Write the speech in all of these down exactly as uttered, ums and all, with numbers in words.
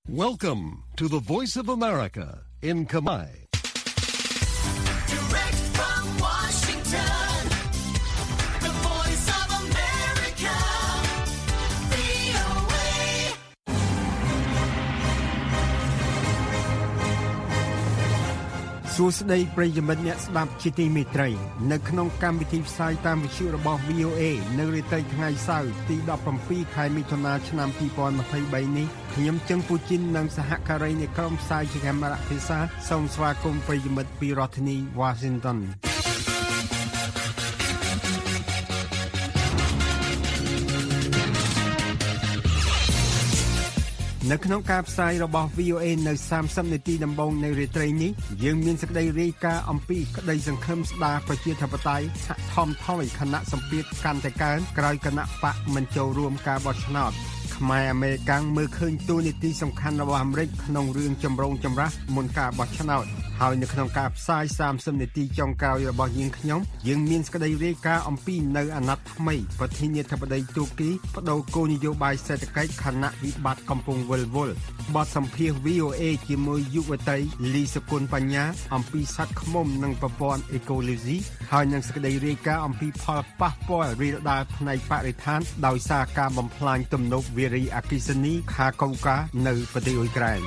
Welcome to the Voice of America in Khmer. Direct from Washington, the Voice of America, វី អូ เอសួស្តីប្រិយមិត្តអ្នកស្ដាប់ជាទីមេត្រីនៅក្នុងកម្មវិធីផ្សាយតាមវិទ្យុរបស់ វី អូ เอ នៅរាត្រីថ្ងៃសៅរ៍ទីដប់ប្រាំពីរខែមិថុនាឆ្នាំពីរពាន់ម្ភៃបីនេះខ្ញុំជឹងពូជីននិងសហការីនៃក្រុមផ្សាយជាកាមេរ៉ាភាសាសូមស្វាគមន៍ប្រិយមិត្តពីរដ្ឋធានី Washingtonនៅក្នុងការផ្សាយរបស់ វី អូ เอ នៅសាមសិបនាទីដំបូងនៃរាត្រីនេះយើងមានសេចក្តីរាយការណ៍អំពីក្តីសង្ឃឹមស្ដារប្រជាធិបតេយ្យហាក់ថមថយគណៈសម្ពាធកាន់តែកើនក្រោយគណៈបកមិនចូលរួមការបោះឆ្នោតខ្មែរអាមេរិកាំងមើលឃើញតួនាទីសំខាន់របស់អាមេរិកក្នុងរឿងចម្រូងចម្រាសមុនការបោះឆ្នោតហើយនៅក្នុងការផ្សាយសាមសិបនាទីចុងក្រោយរបស់យើងខ្ញុំយើងមានសេចក្តីរាយការណ៍អំពីនៅអាណត្តិថ្មីប្រធានាធិបតីទូគីបដូរគោលនយោបាយសេដ្ឋកិច្ចខណៈវិបត្តិកំពុងវិលវល់បទសម្ភាសន៍ វី អូ เอ ជាមួយយុវតីលីសគុណបញ្ញាអំពីសត្វឃ្មុំនិងប្រព័ន្ធអេកូឡូស៊ីហើយនឹងសេចក្តីរាយការណ៍អំពីផលប៉ះពាល់រាលដាលផ្នែកបរិស្ថានដោយសារការបំផ្លាញទំនប់វារីអគ្គិសនីខាកូកានៅប្រទេសអ៊ុយក្រែន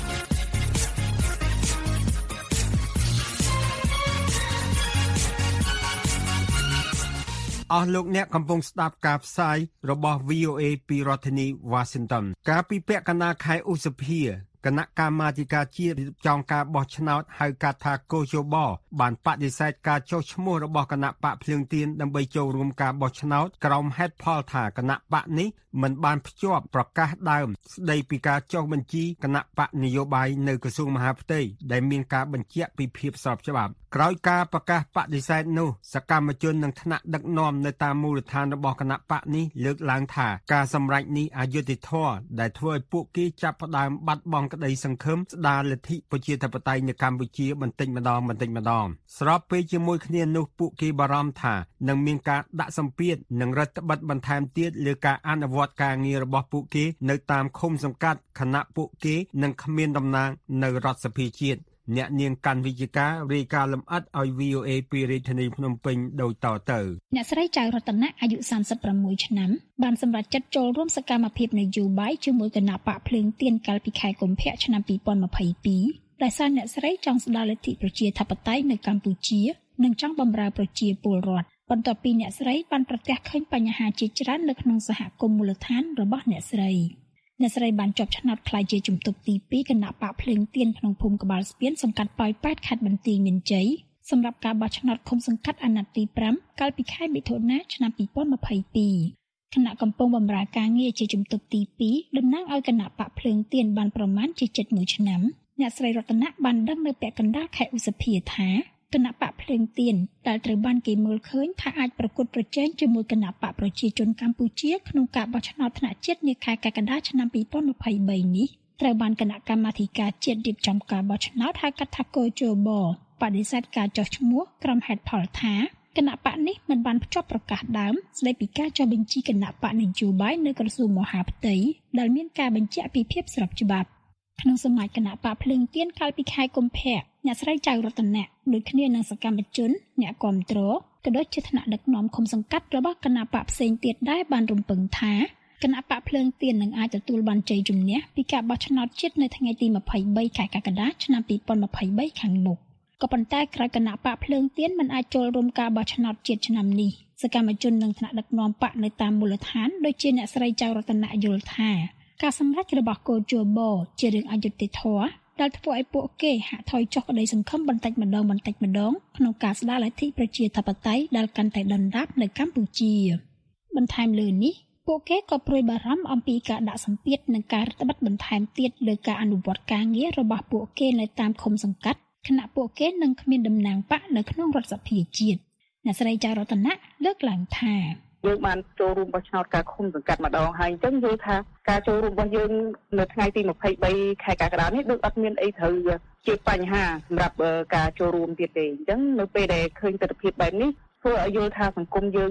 អស់លោកអ្នកកំពុងស្ដាប់ការផ្សាយរបស់ វី អូ เอ ពីរដ្ឋធានី Washington កាលពីពាក់កណ្ដាលខែឧសភាគណៈកម្មាធិការជាតិរៀបចំការបោះឆ្នោតហៅកាត់ថាកូជបបានបដិសេធការចុះឈ្មោះរបស់គណៈបកភ្លើងទៀនដើម្បីចូលរួមការបោះឆ្នោតក្រោមហេតុផលថាគណៈបកនេះមិនបានភ្ជាប់ប្រកាសដើមស្ដីពីការចុះបញ្ជីគណៈបកនយោបាយនៅក្រសួងមហាផ្ទៃដែលមានការបញ្ជាក់ពីភាពស្របច្បាប់ក្រោយការប្រកាសបដិសេធនោះសកម្មជននិងថ្នាក់ដឹកនាំនៅតាមមូលដ្ឋានរបស់គណៈបកនេះលើកឡើងថាការសម្រេចនេះអយុត្តិធម៌ដែលធ្វើឲ្យពួកគេចាប់ផ្ដើមបាត់បង់ក្តីសង្ឃឹមស្ដារលទ្ធិប្រជាធិបតេយ្យនៅកម្ពុជាបន្តិចម្ដងបន្តិចម្ដងស្របពេលជាមួយគ្នានោះពួកគេបារម្ភថានឹងមានការដាក់សម្ពាធនិងរដ្ឋបិទបន្ថែមទៀតលើការអនុវត្តការងាររបស់ពួកគេនៅតាមឃុំសង្កាត់ខណៈពួកគេនឹងគ្មានតំណែងនៅរដ្ឋសភាជាតិអ្នកនាងកាន់វិជ្ជការរាយការណ៍លម្អិតឲ្យ វី អូ เอ ពីរាជធានីភ្នំពេញដូចតទៅអ្នកស្រីចៅរតនៈអាយុសាមសិបប្រាំមួយឆ្នាំបានសម្រេចចិត្តចូលរួមសកម្មភាពនយោបាយជាមួយគណៈបកភ្លើងទៀនកាលពីខែកុម្ភៈឆ្នាំពីរពាន់ម្ភៃពីរដោយសារអ្នកស្រីចង់ស្ដារលទ្ធិប្រជាធិបតេយ្យនៅកម្ពុជានិងចង់បម្រើប្រជាពលរដ្ឋបន្ទាប់ពីអ្នកស្រីបានប្រទះឃើញបញ្ហាជាច្រើននៅក្នុងសហគមន៍មូលដ្ឋានរបស់អ្នកស្រីអ្នកស្រីបានជាប់ឆ្នោតក្លាយជាជំទប់ទីពីរគណៈបកភ្លើងទៀនក្នុងភូមិក្បាលស្ពានសង្កាត់ប៉ោយប៉ែតខេត្តបន្ទាយមានជ័យសម្រាប់ការបោះឆ្នោតឃុំសង្កាត់អាណត្តិទីប្រាំកាលពីខែមិថុនាឆ្នាំពីរពាន់ម្ភៃពីរគណៈកំពុងបម្រើការងារជាជំទប់ទីពីរតំណាងឲ្យគណៈបកភ្លើងទៀនបានប្រមាណជាជិតមួយឆ្នាំអ្នកស្រីរតនៈបានដឹងនៅពាក់កណ្ដាលខែឧសភាថាគណៈបកភ្លើងទៀនដែលត្រូវបានគេមើលឃើញថាអាចប្រកួតប្រជែងជាមួយគណៈបកប្រជាជនកម្ពុជាក្នុងការបោះឆ្នោតថ្នាក់ជាតិនាខែកក្កដាឆ្នាំពីរពាន់ម្ភៃបីនេះត្រូវបានគណៈកម្មាធិការជាតិរៀបចំការបោះឆ្នោតហៅកាត់ថាកូជបបដិសេធការចុះឈ្មោះក្រុមហេតុផលថាគណៈបកនេះមិនបានភ្ជាប់ប្រកាសដើមស្ដីពីការចុះបញ្ជីគណៈបកនយោបាយនៅក្រសួងមហាផ្ទៃដែលមានការបញ្ជាក់ពីភាពស្របច្បាប់ក្នុងសម័យគណៈបកភ្លើងទៀនកាលពីខែកុម្ភៈអ្នកស្រីចៅរតនៈដូចគ្នានឹងសកម្មជនអ្នកគាំទ្រក៏ដូចជាថ្នាក់ដឹកនាំឃុំសង្កាត់របស់គណៈបកផ្សេងទៀតដែរបានរំពឹងថាគណៈបកភ្លើងទៀននឹងអាចទទួលបានជ័យជំនះពីការបោះឆ្នោតជាតិនៅថ្ងៃទីម្ភៃបីខែកក្កដាឆ្នាំពីរពាន់ម្ភៃបីខាងមុខក៏ប៉ុន្តែក្រោយគណៈបកភ្លើងទៀនមិនអាចចូលរួមការបោះឆ្នោតជាតិឆ្នាំនេះសកម្មជននិងថ្នាក់ដឹកនាំបកនៅតាមមូលដ្ឋានដូចជាអ្នកស្រីចៅរតនៈយល់ថាការសម្រេចរបស់កូជបជារឿងអយុត្តិធម៌ដែលធ្វើឲ្យពួកគេហាក់ថយចុះក្តីសង្ឃឹមបន្តិចម្ដងបន្តិចម្ដងក្នុងការស្ដារលទ្ធិប្រជាធិបតេយ្យដែលកាន់តែដុនដាបនៅកម្ពុជាបន្ថែមលើនេះពួកគេក៏ព្រួយបារម្ភអំពីការដាក់សម្ពាធនិងការរដ្ឋបិទបន្ថែមទៀតលើការអនុវត្តការងាររបស់ពួកគេនៅតាមឃុំសង្កាត់ខណៈពួកគេនឹងគ្មានតំណែងបកនៅក្នុងរដ្ឋសភាជាតិអ្នកស្រីចៅរតនៈលើកឡើងថាយើងបានចូលរួមបោះឆ្នោតការឃុំសង្កាត់ម្ដងហើយអញ្ចឹងយល់ថាការចូលរួមរបស់យើងនៅថ្ងៃទីម្ភៃបីខែកក្កដានេះដូចអត់មានអីត្រូវជាបញ្ហាសម្រាប់ការចូលរួមទៀតទេអញ្ចឹងនៅពេលដែលឃើញទស្សនវិជ្ជាបែបនេះធ្វើឲ្យយល់ថាសង្គមយើងនេះ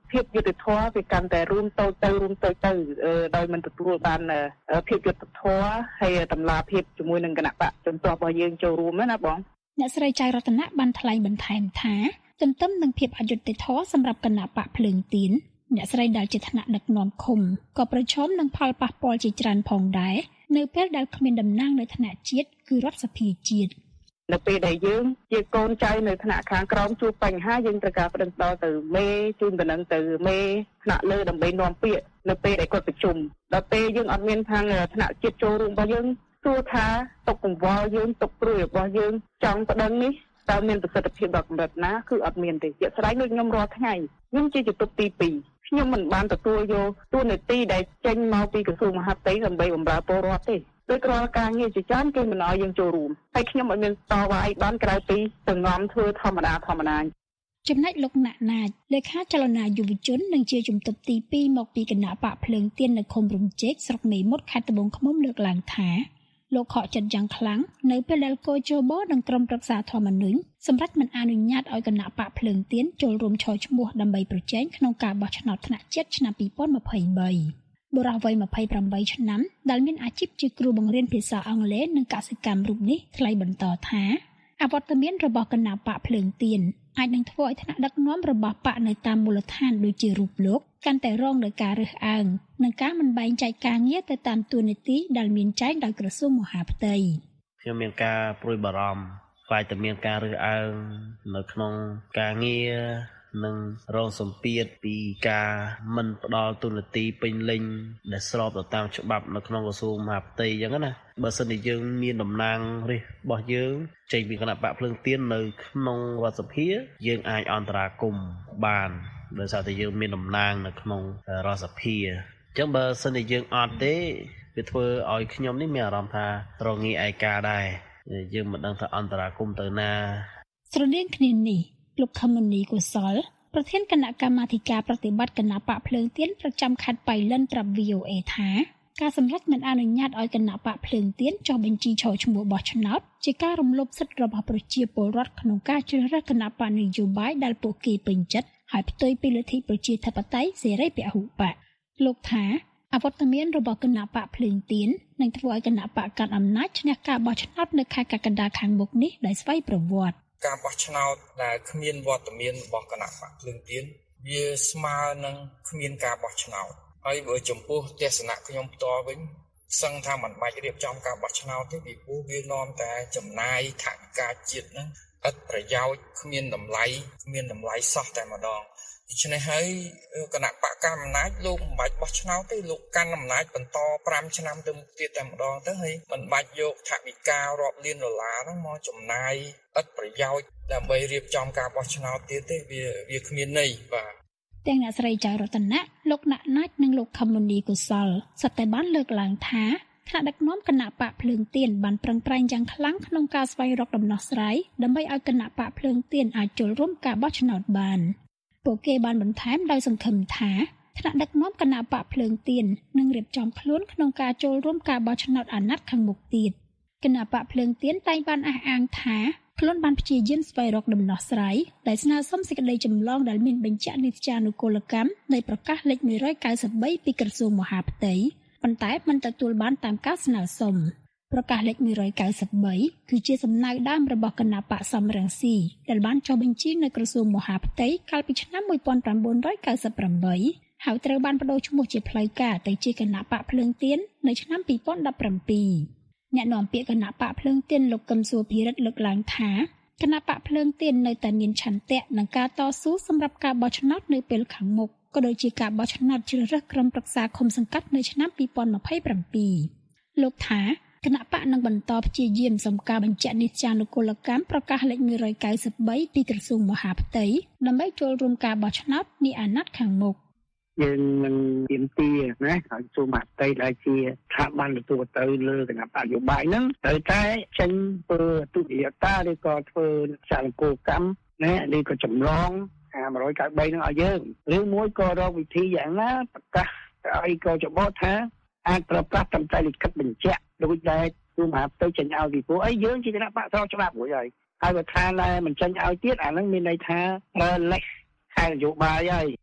ភាពយុត្តិធម៌វាកាន់តែរួមតូចទៅរួមតូចទៅដោយមិនទទួលបានភាពយុត្តិធម៌ហើយតម្លាភាពជាមួយនឹងគណៈបកជំទាស់របស់យើងចូលរួមណាបងអ្នកស្រីចៅរតនាបានថ្លែងបន្ថែមថាទន្ទឹមនឹងភាពអយុត្តិធម៌សម្រាប់គណៈបកភ្លើងទៀនអ្នកស្រីដែលជាថ្នាក់ដឹកនាំឃុំក៏ប្រឈមនឹងផលប៉ះពាល់ជាច្រើនផងដែរនៅពេលដែលគ្មានតំណែងនៅថ្នាក់ជាតិគឺរដ្ឋសភាជាតិនៅពេលដែលយើងជាកូនចៅនៅថ្នាក់ខាងក្រោមជួបបញ្ហាយើងត្រូវការប្តឹងដល់ទៅមេជូនដំណឹងទៅមេថ្នាក់លើដើម្បីនាំពាក្យនៅពេលដែលគាត់ប្រជុំដល់ពេលយើងអត់មានខាងថ្នាក់ជាតិចូលរួមរបស់យើងទោះថាទុកកង្វល់យើងទុកព្រួយរបស់យើងចង់ប្តឹងនេះតើមានប្រសិទ្ធភាពដល់កម្រិតណាគឺអត់មានទេជាក់ស្ដែងដូចខ្ញុំរាល់ថ្ងៃខ្ញុំជាជំទប់ទីពីរខ្ញុំមិនបានទទួលយកតួនាទីដែលចេញមកពីក្រសួងមហាផ្ទៃដើម្បីបម្រើពលរដ្ឋទេដោយគ្រាន់ការងារជាច្រើនគេមិនអោយយើងចូលរួមហើយខ្ញុំអត់មានតវ៉ាអីបានក្រៅពីសង្ងំធ្វើធម្មតាធម្មតាចំណែកលោកណាក់ណាចលេខាចលនាយុវជននិងជាជំទប់ទីពីរមកពីគណៈបកភ្លើងទៀននៅឃុំរំជែកស្រុកមេមត់ខេត្តត្បូងឃ្មុំលើកឡើងថាលោកខកចិត្តយ៉ាងខ្លាំងនៅពេលដែលកោជបនិងក្រុមប្រឹក្សាធម្មនុញ្ញសម្រាប់មិនអនុញ្ញាតឲ្យគណៈបកភ្លើងទៀនចូលរួមឈរឈ្មោះដើម្បីប្រជែងក្នុងការបោះឆ្នោតថ្នាក់ជាតិឆ្នាំពីរពាន់ម្ភៃបីបុរសវ័យម្ភៃប្រាំបីឆ្នាំដែលមានអាជីពជាគ្រូបង្រៀនភាសាអង់គ្លេសនិងកសិកម្មរូបនេះថ្លែងបន្តថាអវត្តមានរបស់គណៈបកភ្លើងទៀនអាចនឹងធ្វើឲ្យថ្នាក់ដឹកនាំរបស់បកនៅតាមមូលដ្ឋានដូចជារូបលោកកាន់តែរងដោយការរើសអើងនិងការមិនបែងចែកការងារទៅតាមតួនាទីដែលមានចែងដោយក្រសួងមហាផ្ទៃខ្ញុំមានការព្រួយបារម្ភខ្លាចតែមានការរើសអើងនៅក្នុងការងារនិងរងសម្ពាធពីការមិនផ្ដល់ទូនាទីពេញលេញដែលស្របទៅតាមច្បាប់នៅក្នុងក្រសួងមហាផ្ទៃអញ្ចឹងណាបើសិនជាយើងមានតំណាងរាស្ត្ររបស់យើងចេញពីគណៈបកភ្លើងទៀននៅក្នុងរដ្ឋសភាយើងអាចអន្តរាគមន៍បានដោយសារតែយើងមានតំណាងនៅក្នុងរដ្ឋសភាអញ្ចឹងបើសិនជាយើងអត់ទេវាធ្វើឲ្យខ្ញុំនេះមានអារម្មណ៍ថារងាឯកាដែរយើងមិនដឹងថាអន្តរាគមន៍ទៅណាស្រដៀងគ្នានេះលោកខមនីកុសលប្រធានគណៈកម្មាធិការប្រតិបត្តិគណៈបកភ្លើងទៀនប្រចាំខេត្តបៃលិនប្រាប់ វី អូ អេ ថាការសម្រេចមិនអនុញ្ញាតឲ្យគណៈបកភ្លើងទៀនចុះបញ្ជីឈរឈ្មោះបោះឆ្នោតជាការរំលោភសិទ្ធិរបស់ប្រជាពលរដ្ឋក្នុងការជ្រើសរើសគណៈបកនយោបាយដែលពួកគេពេញចិត្តហើយផ្ទុយពីលទ្ធិប្រជាធិបតេយ្យសេរីពហុបកលោកថាអវត្តមានរបស់គណៈបកភ្លើងទៀននឹងធ្វើឲ្យគណៈបកកាន់អំណាចឈ្នះការបោះឆ្នោតនៅខែកក្កដាខាងមុខនេះដោយស្វ័យប្រវត្តិការបោះឆ្នោតដែលគ្មានវត្តមានរបស់គណៈបកភ្លើងទៀនវាស្មើនឹងគ្មានការបោះឆ្នោតហើយបើចំពោះទស្សនៈខ្ញុំផ្ទាល់វិញសឹងថាមិនបាច់រៀបចំការបោះឆ្នោតទេពីព្រោះវានាំតែចំណាយថវិកាជាតិហ្នឹងឥតប្រយោជន៍គ្មានតម្លៃគ្មានតម្លៃសោះតែម្ដងដូច្នេះហើយគណៈបកកណ្ដាលអំណាចលោកមិនបាច់បោះឆ្នោតទេលោកកាន់អំណាចបន្តប្រាំឆ្នាំទៅមុខទៀតតែម្ដងទៅហើយមិនបាច់យកថវិការាប់លានដុល្លារហ្នឹងមកចំណាយឥតប្រយោជន៍ដើម្បីរៀបចំការបោះឆ្នោតទៀតទេវាវាគ្មានន័យបាទទាំងអ្នកស្រីចៅរតនៈលោកណាក់ណាច់និងលោកខមនីកុសលសុទ្ធតែបានលើកឡើងថាថ្នាក់ដឹកនាំគណៈបកភ្លើងទៀនបានប្រឹងប្រែងយ៉ាងខ្លាំងក្នុងការស្វែងរកដំណោះស្រាយដើម្បីឲ្យគណៈបកភ្លើងទៀនអាចចូលរួមការបោះឆ្នោតបានពួកគេបានបន្ថែមដោយសង្ឃឹមថាថ្នាក់ដឹកនាំគណៈបកភ្លើងទៀននឹងរៀបចំខ្លួនក្នុងការចូលរួមការបោះឆ្នោតអាណត្តិខាងមុខទៀតគណៈបកភ្លើងទៀនតែងបានអះអាងថាខ្លួនបានព្យាយាមស្វែងរកដំណោះស្រាយដែលស្នើសុំសេចក្តីចម្លងដែលមានបញ្ជាក់នីតិចានុគោលកម្មនៃប្រកាសលេខមួយរយកៅសិបបីពីក្រសួងមហាផ្ទៃប៉ុន្តែមិនទទួលបានតាមការស្នើសុំប្រកាសលេខមួយរយកៅសិបបីគឺជាសំណៅដើមរបស់គណៈបកសំរងស៊ីដែលបានចុះបញ្ជីនៅក្រសួងមហាផ្ទៃកាលពីឆ្នាំមួយពាន់ប្រាំបួនរយកៅសិបប្រាំបីហើយត្រូវបានបដូរឈ្មោះជាផ្លូវការទៅជាគណៈបកភ្លើងទៀននៅឆ្នាំពីរពាន់ដប់ប្រាំពីរអ្នកនាំពាក្យគណៈបកភ្លើងទៀនលោកកឹមសុភិរិទ្ធលើកឡើងថាគណៈបកភ្លើងទៀននៅតែមានឆន្ទៈនឹងការតស៊ូសម្រាប់ការបោះឆ្នោតនៅពេលខាងមុខក៏ដូចជាការបោះឆ្នោតជ្រើសរើសក្រុមប្រឹក្សាឃុំសង្កាត់នៅឆ្នាំពីរពាន់ម្ភៃប្រាំពីរលោកថាគណៈបកនឹងបន្តព្យាយាមសុំការបញ្ជាក់នីតិចានុគោលកម្មប្រកាសលេខមួយរយកៅសិបបីពីក្រសួងមហាផ្ទៃដើម្បីចូលរួមការបោះឆ្នោតនាអាណត្តិខាងមុខយើងនឹងទៀមទាណាឲ្យសួរមហាផ្ទៃដែលជាស្ថាប័នទទួលទៅលើគណៈបកនយោបាយហ្នឹងត្រូវតែចេញធ្វើទុតិយតាឬក៏ធ្វើចារគោលកម្មណាឬក៏ចម្លងអាមួយរយកៅបីហ្នឹងឲ្យយើងឬមួយក៏រកវិធីយ៉ាងណាប្រកាសឲ្យកោចបោថាអាចប្រកាសតាមតែលិខិតបញ្ជាក់ដូចដែលសួរមហាផ្ទៃចេញឲ្យពីព្រោះអីយើងជាគណៈបកស្របច្បាប់រួចហើយហើយបើថាតែមិនចេញឲ្យទៀតអាហ្នឹងមានន័យថាប្រើលេខខែនយោបាយហើយ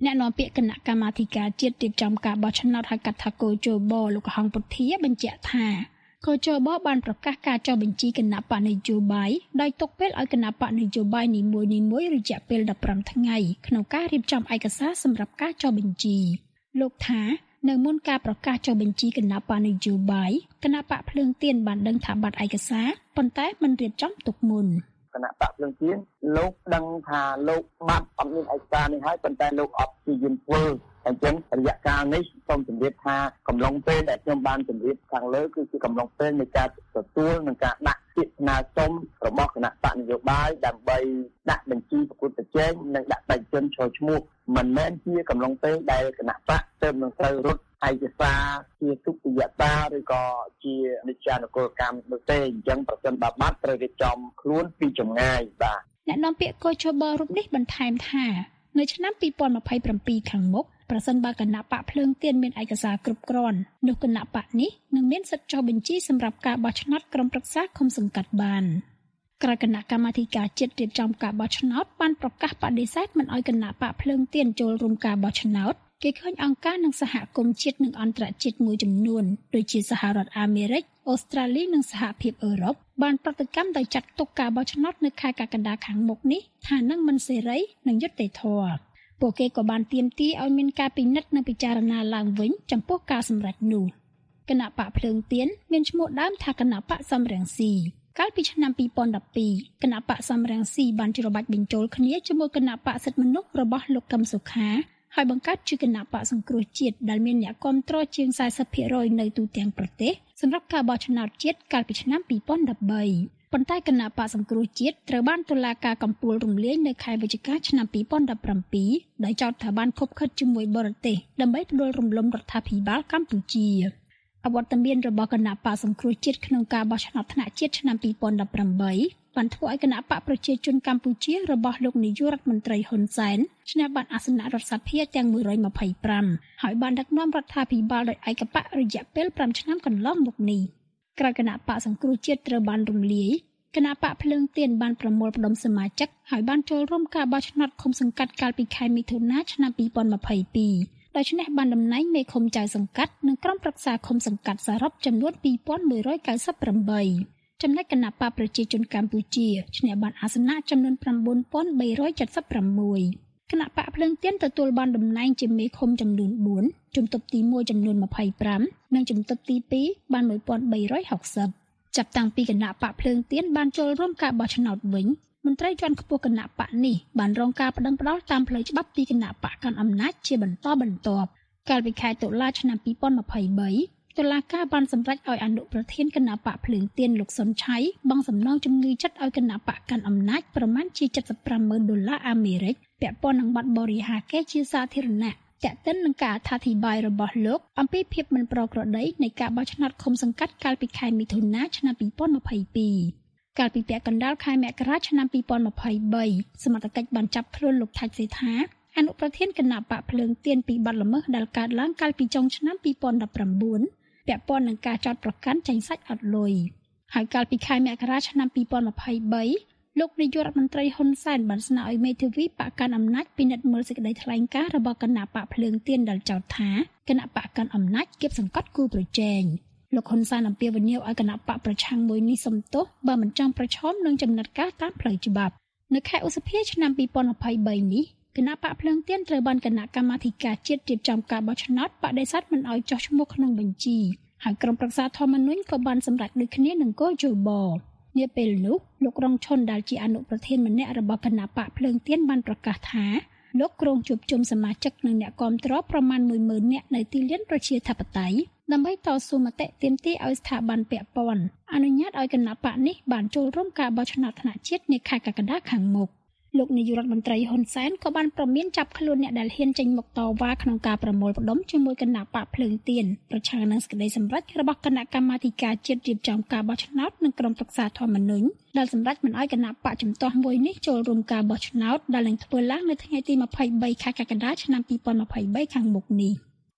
អ្នកនាំពាក្យគណៈកម្មាធិការជាតិរៀបចំការបោះឆ្នោតហៅកាត់ថាកោជបលោកហងពុធាបញ្ជាក់ថាកោជបបានប្រកាសការចុះបញ្ជីគណៈបកនយោបាយដោយទុកពេលឲ្យគណៈបកនយោបាយនីមួយៗរយៈពេលដប់ប្រាំថ្ងៃក្នុងការរៀបចំឯកសារសម្រាប់ការចុះបញ្ជីលោកថានៅមុនការប្រកាសចុះបញ្ជីគណៈបកនយោបាយគណៈបកភ្លើងទៀនបានដឹងថាបាត់ឯកសារប៉ុន្តែមិនរៀបចំទុកមុនគណៈបកភ្លើងទៀនលោកដឹងថាលោកបាត់អត់មានឯកសារនេះហើយប៉ុន្តែលោកអត់ព្យាយាមធ្វើអញ្ចឹងរយៈកាលនេះសូមជម្រាបថាកំឡុងពេលដែលខ្ញុំបានជម្រាបខាងលើគឺជាកំឡុងពេលនៃការទទួលនិងការដាក់ពាក្យស្នើសុំរបស់គណៈបកនយោបាយដើម្បីដាក់បញ្ជីប្រកួតប្រជែងនិងដាក់បេក្ខជនចូលឈ្មោះមិនមែនជាកំឡុងពេលដែលគណៈបកទើបនឹងត្រូវរត់ឯកសារជាទុតិយតាឬក៏ជានិច្ចានុកលកម្មនោះទេអញ្ចឹងប្រសិនបើបាត់ត្រូវរៀបចំខ្លួនពីចម្ងាយបាទអ្នកនាំពាក្យកោជបរូបនេះបន្ថែមថានៅឆ្នាំពីរពាន់ម្ភៃប្រាំពីរខាងមុខប្រសិនបើគណៈបកភ្លើងទៀនមានឯកសារគ្រប់គ្រាន់នោះគណៈបកនេះនឹងមានសិទ្ធិចុះបញ្ជីសម្រាប់ការបោះឆ្នោតក្រុមប្រឹក្សាឃុំសង្កាត់បានក្រៅគណៈកម្មាធិការជាតិរៀបចំការបោះឆ្នោតបានប្រកាសបដិសេធមិនឲ្យគណៈបកភ្លើងទៀនចូលរួមការបោះឆ្នោតគេឃើញអង្គការនិងសហគមន៍ជាតិនិងអន្តរជាតិមួយចំនួនដូចជាសហរដ្ឋអាមេរិកអូស្ត្រាលីនិងសហភាពអឺរ៉ុបបានប្រតិកម្មដោយចាត់ទុកការបោះឆ្នោតនៅខែកក្កដាខាងមុខនេះថានឹងមិនសេរីនិងយុត្តិធម៌ពួកគេក៏បានទាមទារឲ្យមានការពិនិត្យនិងពិចារណាឡើងវិញចំពោះការសម្រេចនោះគណៈបកភ្លើងទៀនមានឈ្មោះដើមថាគណៈបកសំរងស៊ីកាលពីឆ្នាំពីរពាន់ដប់ពីរគណៈបកសំរងស៊ីបានច្របាច់បញ្ចូលគ្នាជាមួយគណៈបកសិទ្ធិមនុស្សរបស់លោកកឹមសុខាហើយបង្កើតជាគណៈបកសង្គ្រោះជាតិដែលមានអ្នកគាំទ្រជាង สี่สิบភាគរយ នៅទូទាំងប្រទេសសម្រាប់ការបោះឆ្នោតជាតិកាលពីឆ្នាំពីរពាន់ដប់បីប៉ុន្តែគណៈបកសង្គ្រោះជាតិត្រូវបានតុលាការកំពូលរំលាយនៅខែវិច្ឆិកាឆ្នាំពីរពាន់ដប់ប្រាំពីរដោយចោទថាបានខុបខិតជាមួយបរទេសដើម្បីផ្ដួលរំលំរដ្ឋាភិបាលកម្ពុជាអវត្តមានរបស់គណៈបកសង្គ្រោះជាតិក្នុងការបោះឆ្នោតថ្នាក់ជាតិឆ្នាំពីរពាន់ដប់ប្រាំបីបានធ្វើឲ្យគណៈបកប្រជាជនកម្ពុជារបស់លោកនាយករដ្ឋមន្ត្រីហ៊ុនសែនឈ្នះបានអាសនៈរដ្ឋសភាទាំងមួយរយម្ភៃប្រាំហើយបានដឹកនាំរដ្ឋាភិបាលដោយឯកបករយៈពេលប្រាំឆ្នាំកន្លងមកនេះក្រោយគណៈបកសង្គ្រោះជាតិត្រូវបានរំលាយគណៈបកភ្លើងទៀនបានប្រមូលផ្ដុំសមាជិកហើយបានចូលរួមការបោះឆ្នោតឃុំសង្កាត់កាលពីខែមិថុនាឆ្នាំពីរពាន់ម្ភៃពីរដោយឈ្នះបានតំណែងមេឃុំចៅសង្កាត់និងក្រុមប្រឹក្សាឃុំសង្កាត់សរុបចំនួនពីរពាន់មួយរយកៅសិបប្រាំបីចំណែកគណៈបកប្រជាជនកម្ពុជាឈ្នះបានអាសនៈចំនួនប្រាំបួនពាន់បីរយចិតសិបប្រាំមួយគណៈបកភ្លើងទៀនទទួលបានតំណែងជាមេឃុំចំនួនបួនជំទប់ទីមួយចំនួនម្ភៃប្រាំនិងជំទប់ទីពីរបានមួយពាន់បីរយហុកសិបចាប់តាំងពីគណៈបកភ្លើងទៀនបានចូលរួមការបោះឆ្នោតវិញមន្ត្រីជាន់ខ្ពស់គណៈបកនេះបានរងការប្តឹងផ្តល់តាមផ្លូវច្បាប់ពីគណៈបកកាន់អំណាចជាបន្តបន្ទាប់កាលពីខែតុលាឆ្នាំពីរពាន់ម្ភៃបីតុលាការបានសម្រេចឲ្យអនុប្រធានគណៈបកភ្លើងទៀនលោកសុនឆៃបង់សំណងជំងឺចិត្តឲ្យគណៈបកកាន់អំណាចប្រមាណជាเจ็ดสิบห้าหมื่นដុល្លារអាមេរិកពាក់ព័ន្ធនឹងបទបរិហាកេរ្តិ៍ជាសាធារណៈទាក់ទិននឹងការអត្ថាធិប្បាយរបស់លោកអំពីភាពមិនប្រក្រតីនៃការបោះឆ្នោតឃុំសង្កាត់កាលពីខែមិថុនាឆ្នាំពីរពាន់ម្ភៃពីរកាលពីពាក់កណ្ដាលខែមករាឆ្នាំពីរពាន់ម្ភៃបីសមត្ថកិច្ចបានចាប់ខ្លួនលោកថាច់សេដ្ឋាអនុប្រធានគណៈបកភ្លើងទៀនពីបទល្មើសដែលកើតឡើងកាលពីចុងឆ្នាំពីរពាន់ដប់ប្រាំបួនពាក់ព័ន្ធនឹងការចោទប្រកាន់ចាញ់សាច់អត់លុយហើយកាលពីខែមករាឆ្នាំពីរពាន់ម្ភៃបីលោកនាយករដ្ឋមន្ត្រីហ៊ុនសែនបានស្នើឲ្យមេធាវីបកកាន់អំណាចពិនិត្យមើលសេចក្តីថ្លែងការណ៍របស់គណៈបកភ្លើងទៀនដែលចោទថាគណៈបកកាន់អំណាចគៀបសង្កត់គូប្រជែងលោកហ៊ុនសែនអំពាវនាវឲ្យគណៈបកប្រឆាំងមួយនេះសំទោសបើមិនចង់ប្រឈមនឹងចំណាត់ការតាមផ្លូវច្បាប់នៅខែឧសភាឆ្នាំពីរពាន់ម្ភៃបីនេះគណៈបកភ្លើងទៀនត្រូវបានគណៈកម្មាធិការជាតិរៀបចំការបោះឆ្នោតបដិសេធមិនឲ្យចុះឈ្មោះក្នុងបញ្ជីហើយក្រុមប្រឹក្សាធម្មនុញ្ញក៏បានសម្រេចដូចគ្នានឹងកោជបនាពេលនោះលោករងឈុនដែលជាអនុប្រធានម្នាក់របស់គណៈបកភ្លើងទៀនបានប្រកាសថាលោកគ្រងជួបជុំសមាជិកនិងអ្នកគាំទ្រប្រមាណមួយម៉ឺននាក់នៅទីលានប្រជាធិបតេយ្យដើម្បីតស៊ូមតិទាមទារឲ្យស្ថាប័នពាក់ព័ន្ធអនុញ្ញាតឲ្យគណៈបកនេះបានចូលរួមការបោះឆ្នោតថ្នាក់ជាតិនាខែកក្កដាខាងមុខលោកនាយករដ្ឋមន្ត្រីហ៊ុនសែនក៏បានប្រមានចាប់ខ្លួនអ្នកដែលហ៊ានចេញមុខតវ៉ាក្នុងការប្រមូលផ្ដុំជាមួយគណៈបកភ្លើងទៀនប្រឆាំងនឹងសេចក្តីសម្រេចរបស់គណៈកម្មាធិការជាតិរៀបចំការបោះឆ្នោតនិងក្រុមប្រឹក្សាធម្មនុញ្ញដែលសម្រេចមិនឲ្យគណៈបកជំទាស់មួយនេះចូលរួមការបោះឆ្នោតដែលនឹងធ្វើឡើងនៅថ្ងៃទីម្ភៃបីខែកក្កដាឆ្នាំពីរពាន់ម្ភៃបីខាងមុខនេះ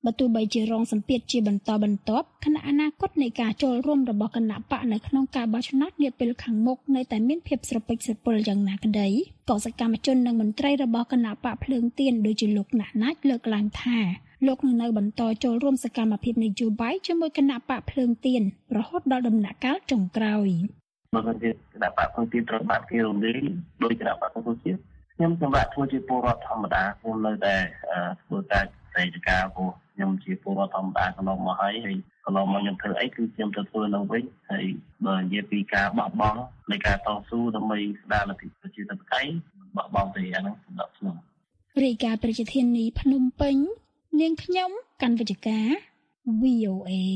បើទោះបីជារងសម្ពាធជាបន្តបន្ទាប់គណៈអនាគតនៃការចូលរួមរបស់គណៈបកនៅក្នុងការបោះឆ្នោតនាពេលខាងមុខនៅតែមានភាពស្រពេចស្រពុលយ៉ាងណាក្តីក៏សកម្មជននិងមន្ត្រីរបស់គណៈបកភ្លើងទៀនដូចជាលោកណាក់ណាច់លើកឡើងថាលោកនឹងនៅបន្តចូលរួមសកម្មភាពនយោបាយជាមួយគណៈបកភ្លើងទៀនរហូតដល់ដំណាក់កាលចុងក្រោយបើមិនជាគណៈបកភ្លើងទៀនត្រូវបានគេរំលាយដោយគណៈបកសង្គ្រោះជាតិខ្ញុំសម្រាប់ធ្វើជាពលរដ្ឋធម្មតាខ្ញុំនៅតែធ្វើការរាជការព្រោះខ្ញុំជាពលរដ្ឋធម្មតាកន្លងមកហើយហើយកន្លងមកខ្ញុំធ្វើអីគឺខ្ញុំទៅធ្វើនៅវិញហើយបើនិយាយពីការបោះបង់នៃការតស៊ូដើម្បីស្ដារលទ្ធិប្រជាធិបតេយ្យបោះបង់ទៅអាហ្នឹងសម្រាប់ខ្ញុំរាយការណ៍ប្រជាធានីភ្នំពេញនាងខ្ញុំកាន់វិជ្ជការ វី អូ เอ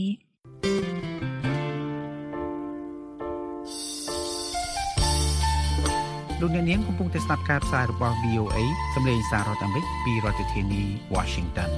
លោកអ្នកនាងកំពុងតែស្ដាប់ការផ្សាយរបស់ វី អូ เอ សម្លេងសាររដ្ឋអាមេរិកពីរដ្ឋធានី Washington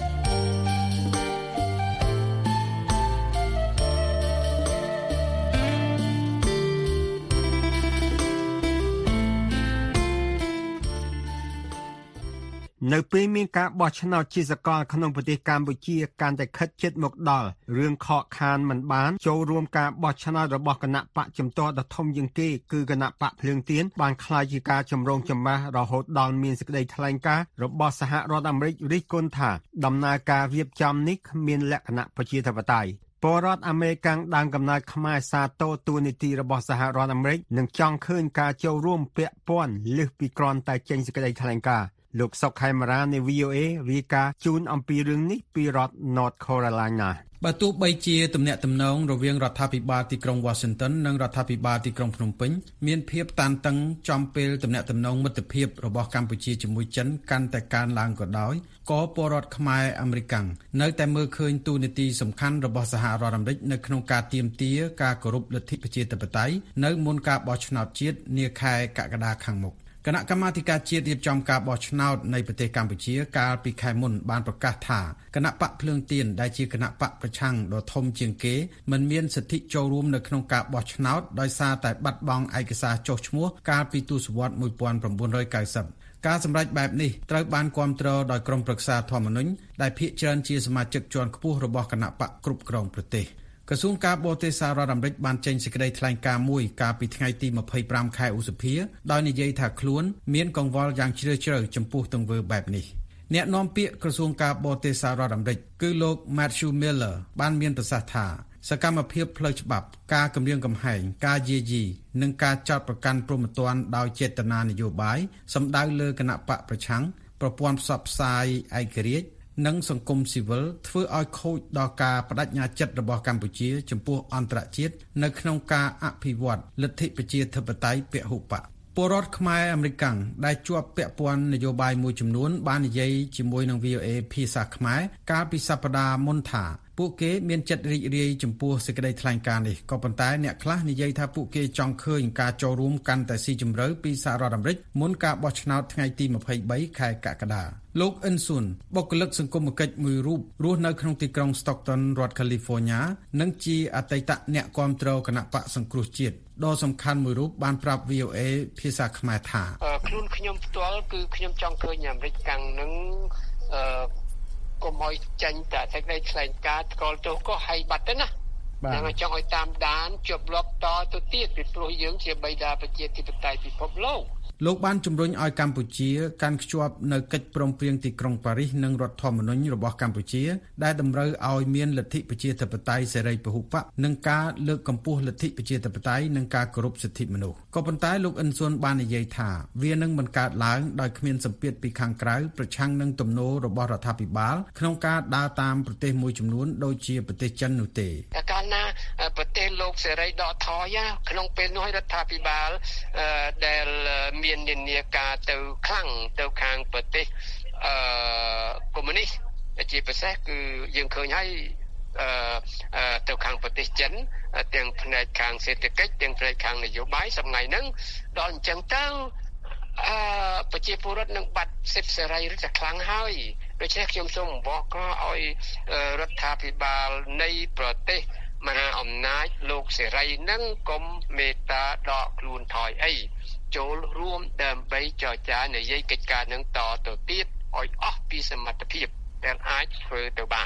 នៅពេលមានការបោះឆ្នោតជាសកលក្នុងប្រទេសកម្ពុជាកាន់តែខិតជិតមកដល់រឿងខកខានមិនបានចូលរួមការបោះឆ្នោតរបស់គណៈបកជំទាស់ដ៏ធំជាងគេគឺគណៈបកភ្លើងទៀនបានក្លាយជាការចម្រូងចម្រាសរហូតដល់មានសេចក្តីថ្លែងការណ៍របស់សហរដ្ឋអាមេរិករិះគន់ថាដំណើរការរៀបចំនេះគ្មានលក្ខណៈប្រជាធិបតេយ្យពលរដ្ឋអាមេរិកដើមកំណើតខ្មែរសាទរតួនាទីរបស់សហរដ្ឋអាមេរិកនិងចង់ឃើញការចូលរួមពាក់ព័ន្ធលើសពីគ្រាន់តែចេញសេចក្តីថ្លែងការណ៍លោកសុកខេមរានៃ វី អូ เอ រាយការណ៍ជូនអំពីរឿងនេះពីរដ្ឋ North Carolina បើទោះបីជាទំនាក់ទំនងរវាងរដ្ឋាភិបាលទីក្រុង Washington និងរដ្ឋាភិបាលទីក្រុងភ្នំពេញមានភាពតានតឹងចំពេលទំនាក់ទំនងមិត្តភាពរបស់កម្ពុជាជាមួយចិនកាន់តែកើនឡើងក៏ដោយក៏ពលរដ្ឋខ្មែរអាមេរិកនៅតែមើលឃើញតួនាទីសំខាន់របស់សហរដ្ឋអាមេរិកនៅក្នុងការទាមទារការគោរពលទ្ធិប្រជាធិបតេយ្យនៅមុនការបោះឆ្នោតជាតិនាខែកក្កដាខាងមុខគណៈកម្មាធិការជាតិរៀបចំការបោះឆ្នោតនៃប្រទេសកម្ពុជាកាលពីខែមុនបានប្រកាសថាគណៈបកភ្លើងទៀនដែលជាគណៈបកប្រឆាំងដ៏ធំជាងគេមិនមានសិទ្ធិចូលរួមនៅក្នុងការបោះឆ្នោតដោយសារតែបាត់បង់ឯកសារចុះឈ្មោះកាលពីទសវត្សរ៍nineteen ninetyការសម្រេចបែបនេះត្រូវបានគាំទ្រដោយក្រុមប្រឹក្សាធម្មនុញ្ញដែលភាគច្រើនជាសមាជិកជាន់ខ្ពស់របស់គណៈបកគ្រប់គ្រងប្រទេសក្រសួងការបរទេសសហរដ្ឋអាមេរិកបានចេញសេចក្តីថ្លែងការណ៍មួយកាលពីថ្ងៃទីtwenty-fiveខែឧសភាដោយនិយាយថាខ្លួនមានកង្វល់យ៉ាងជ្រាលជ្រៅចំពោះទង្វើបែបនេះអ្នកនាំពាក្យក្រសួងការបរទេសសហរដ្ឋអាមេរិកគឺលោក Matthew Miller បានមានប្រសាសន៍ថាសកម្មភាពផ្លូវច្បាប់ការគំរាមកំហែងការយាយីនិងការចោទប្រកាន់ព្រហ្មទណ្ឌដោយចេតនានយោបាយសំដៅលើគណៈបកប្រឆាំងប្រព័ន្ធផ្សព្វផ្សាយឯករាជ្យនិងសង្គមស៊ីវិលធ្វើឲ្យខូចដល់ការបដិញ្ញាចិត្តរបស់កម្ពុជាចំពោះអន្តរជាតិនៅក្នុងការអភិវឌ្ឍលទ្ធិប្រជាធិបតេយ្យពហុបកពលរដ្ឋខ្មែរអាមេរិកដែលជាប់ពាក់ព័ន្ធនយោបាយមួយចំនួនបាននិយាយជាមួយនឹង វី អូ เอ ភាសាខ្មែរកាលពីសប្តាហ៍មុនថាពួកគេមានចិត្តរីករាយចំពោះសេចក្តីថ្លែងការណ៍នេះក៏ប៉ុន្តែអ្នកខ្លះនិយាយថាពួកគេចង់ឃើញការចូលរួមកាន់តែស៊ីជម្រៅពីសហរដ្ឋអាមេរិកមុនការបោះឆ្នោតថ្ងៃទីtwenty-threeខែកក្កដាលោកអ៊ិនស៊ុនបុគ្គលិកសង្គមគិច្ចមួយរូបរស់នៅក្នុងទីក្រុង Stockton រដ្ឋ California និងជាអតីតអ្នកគាំទ្រគណៈបកសង្គ្រោះជាតិដ៏សំខាន់មួយរូបបានប្រាប់ វី អូ เอ ភាសាខ្មែរថាខ្លួនខ្ញុំផ្ទាល់គឺខ្ញុំចង់ឃើញអាមេរិកកាំងនឹងអឺកុំឲ្យចាញ់តែសេចក្តីថ្លែងការណ៍ថ្កល់ទោសក៏ហើយបាត់ទៅណាតែចង់ឲ្យតាមដានជាប់លាប់តទៅទៀតពីព្រោះយើងជាបិតាប្រជាធិបតេយ្យពិភពលោកលោកបានជំរុញឲ្យកម្ពុជាកាន់ខ្ជាប់នៅកិច្ចព្រមព្រៀងទីក្រុងប៉ារីសនិងរដ្ឋធម្មនុញ្ញរបស់កម្ពុជាដែលតម្រូវឲ្យមានលទ្ធិប្រជាធិបតេយ្យសេរីពហុបកនិងការលើកកម្ពស់លទ្ធិប្រជាធិបតេយ្យនិងការគោរពសិទ្ធិមនុស្សក៏ប៉ុន្តែលោកអ៊ិនស៊ុនបាននិយាយថាវានឹងមិនកើតឡើងដោយគ្មានសម្ពាធពីខាងក្រៅប្រឆាំងនឹងទំនោររបស់រដ្ឋាភិបាលក្នុងការដើរតាមប្រទេសមួយចំនួនដូចជាប្រទេសចិននោះទេកាលណាប្រទេសលោកសេរីដកថយក្នុងពេលនោះរដ្ឋាភិបាលដែលមាននានាការទៅខ្លាំងទៅខាងប្រទេសអឺកុម្មុយនីសជាពិសេសគឺយើងឃើញហើយអឺទៅខាងប្រទេសចិនទាំងផ្នែកខាងសេដ្ឋកិច្ចទាំងផ្នែកខាងនយោបាយសម្ងាយហ្នឹងដល់អញ្ចឹងទៅអឺប្រជាពលរដ្ឋនឹងបាត់សិទ្ធិសេរីឬតែខ្លាំងហើយដូច្នេះខ្ញុំសូមអង្វរករឲ្យរដ្ឋាភិបាលនៃប្រទេសមហាអំណាចលោកសេរីនឹងកុំមេត្តាដកខ្លួនថយអីចូលរួមដើម្បីចរចានិយាយកិច្ចការនឹងតទៅទៀតឲ្យអស់ពីសមត្ថភាពដែលអាចធ្វើទៅបាន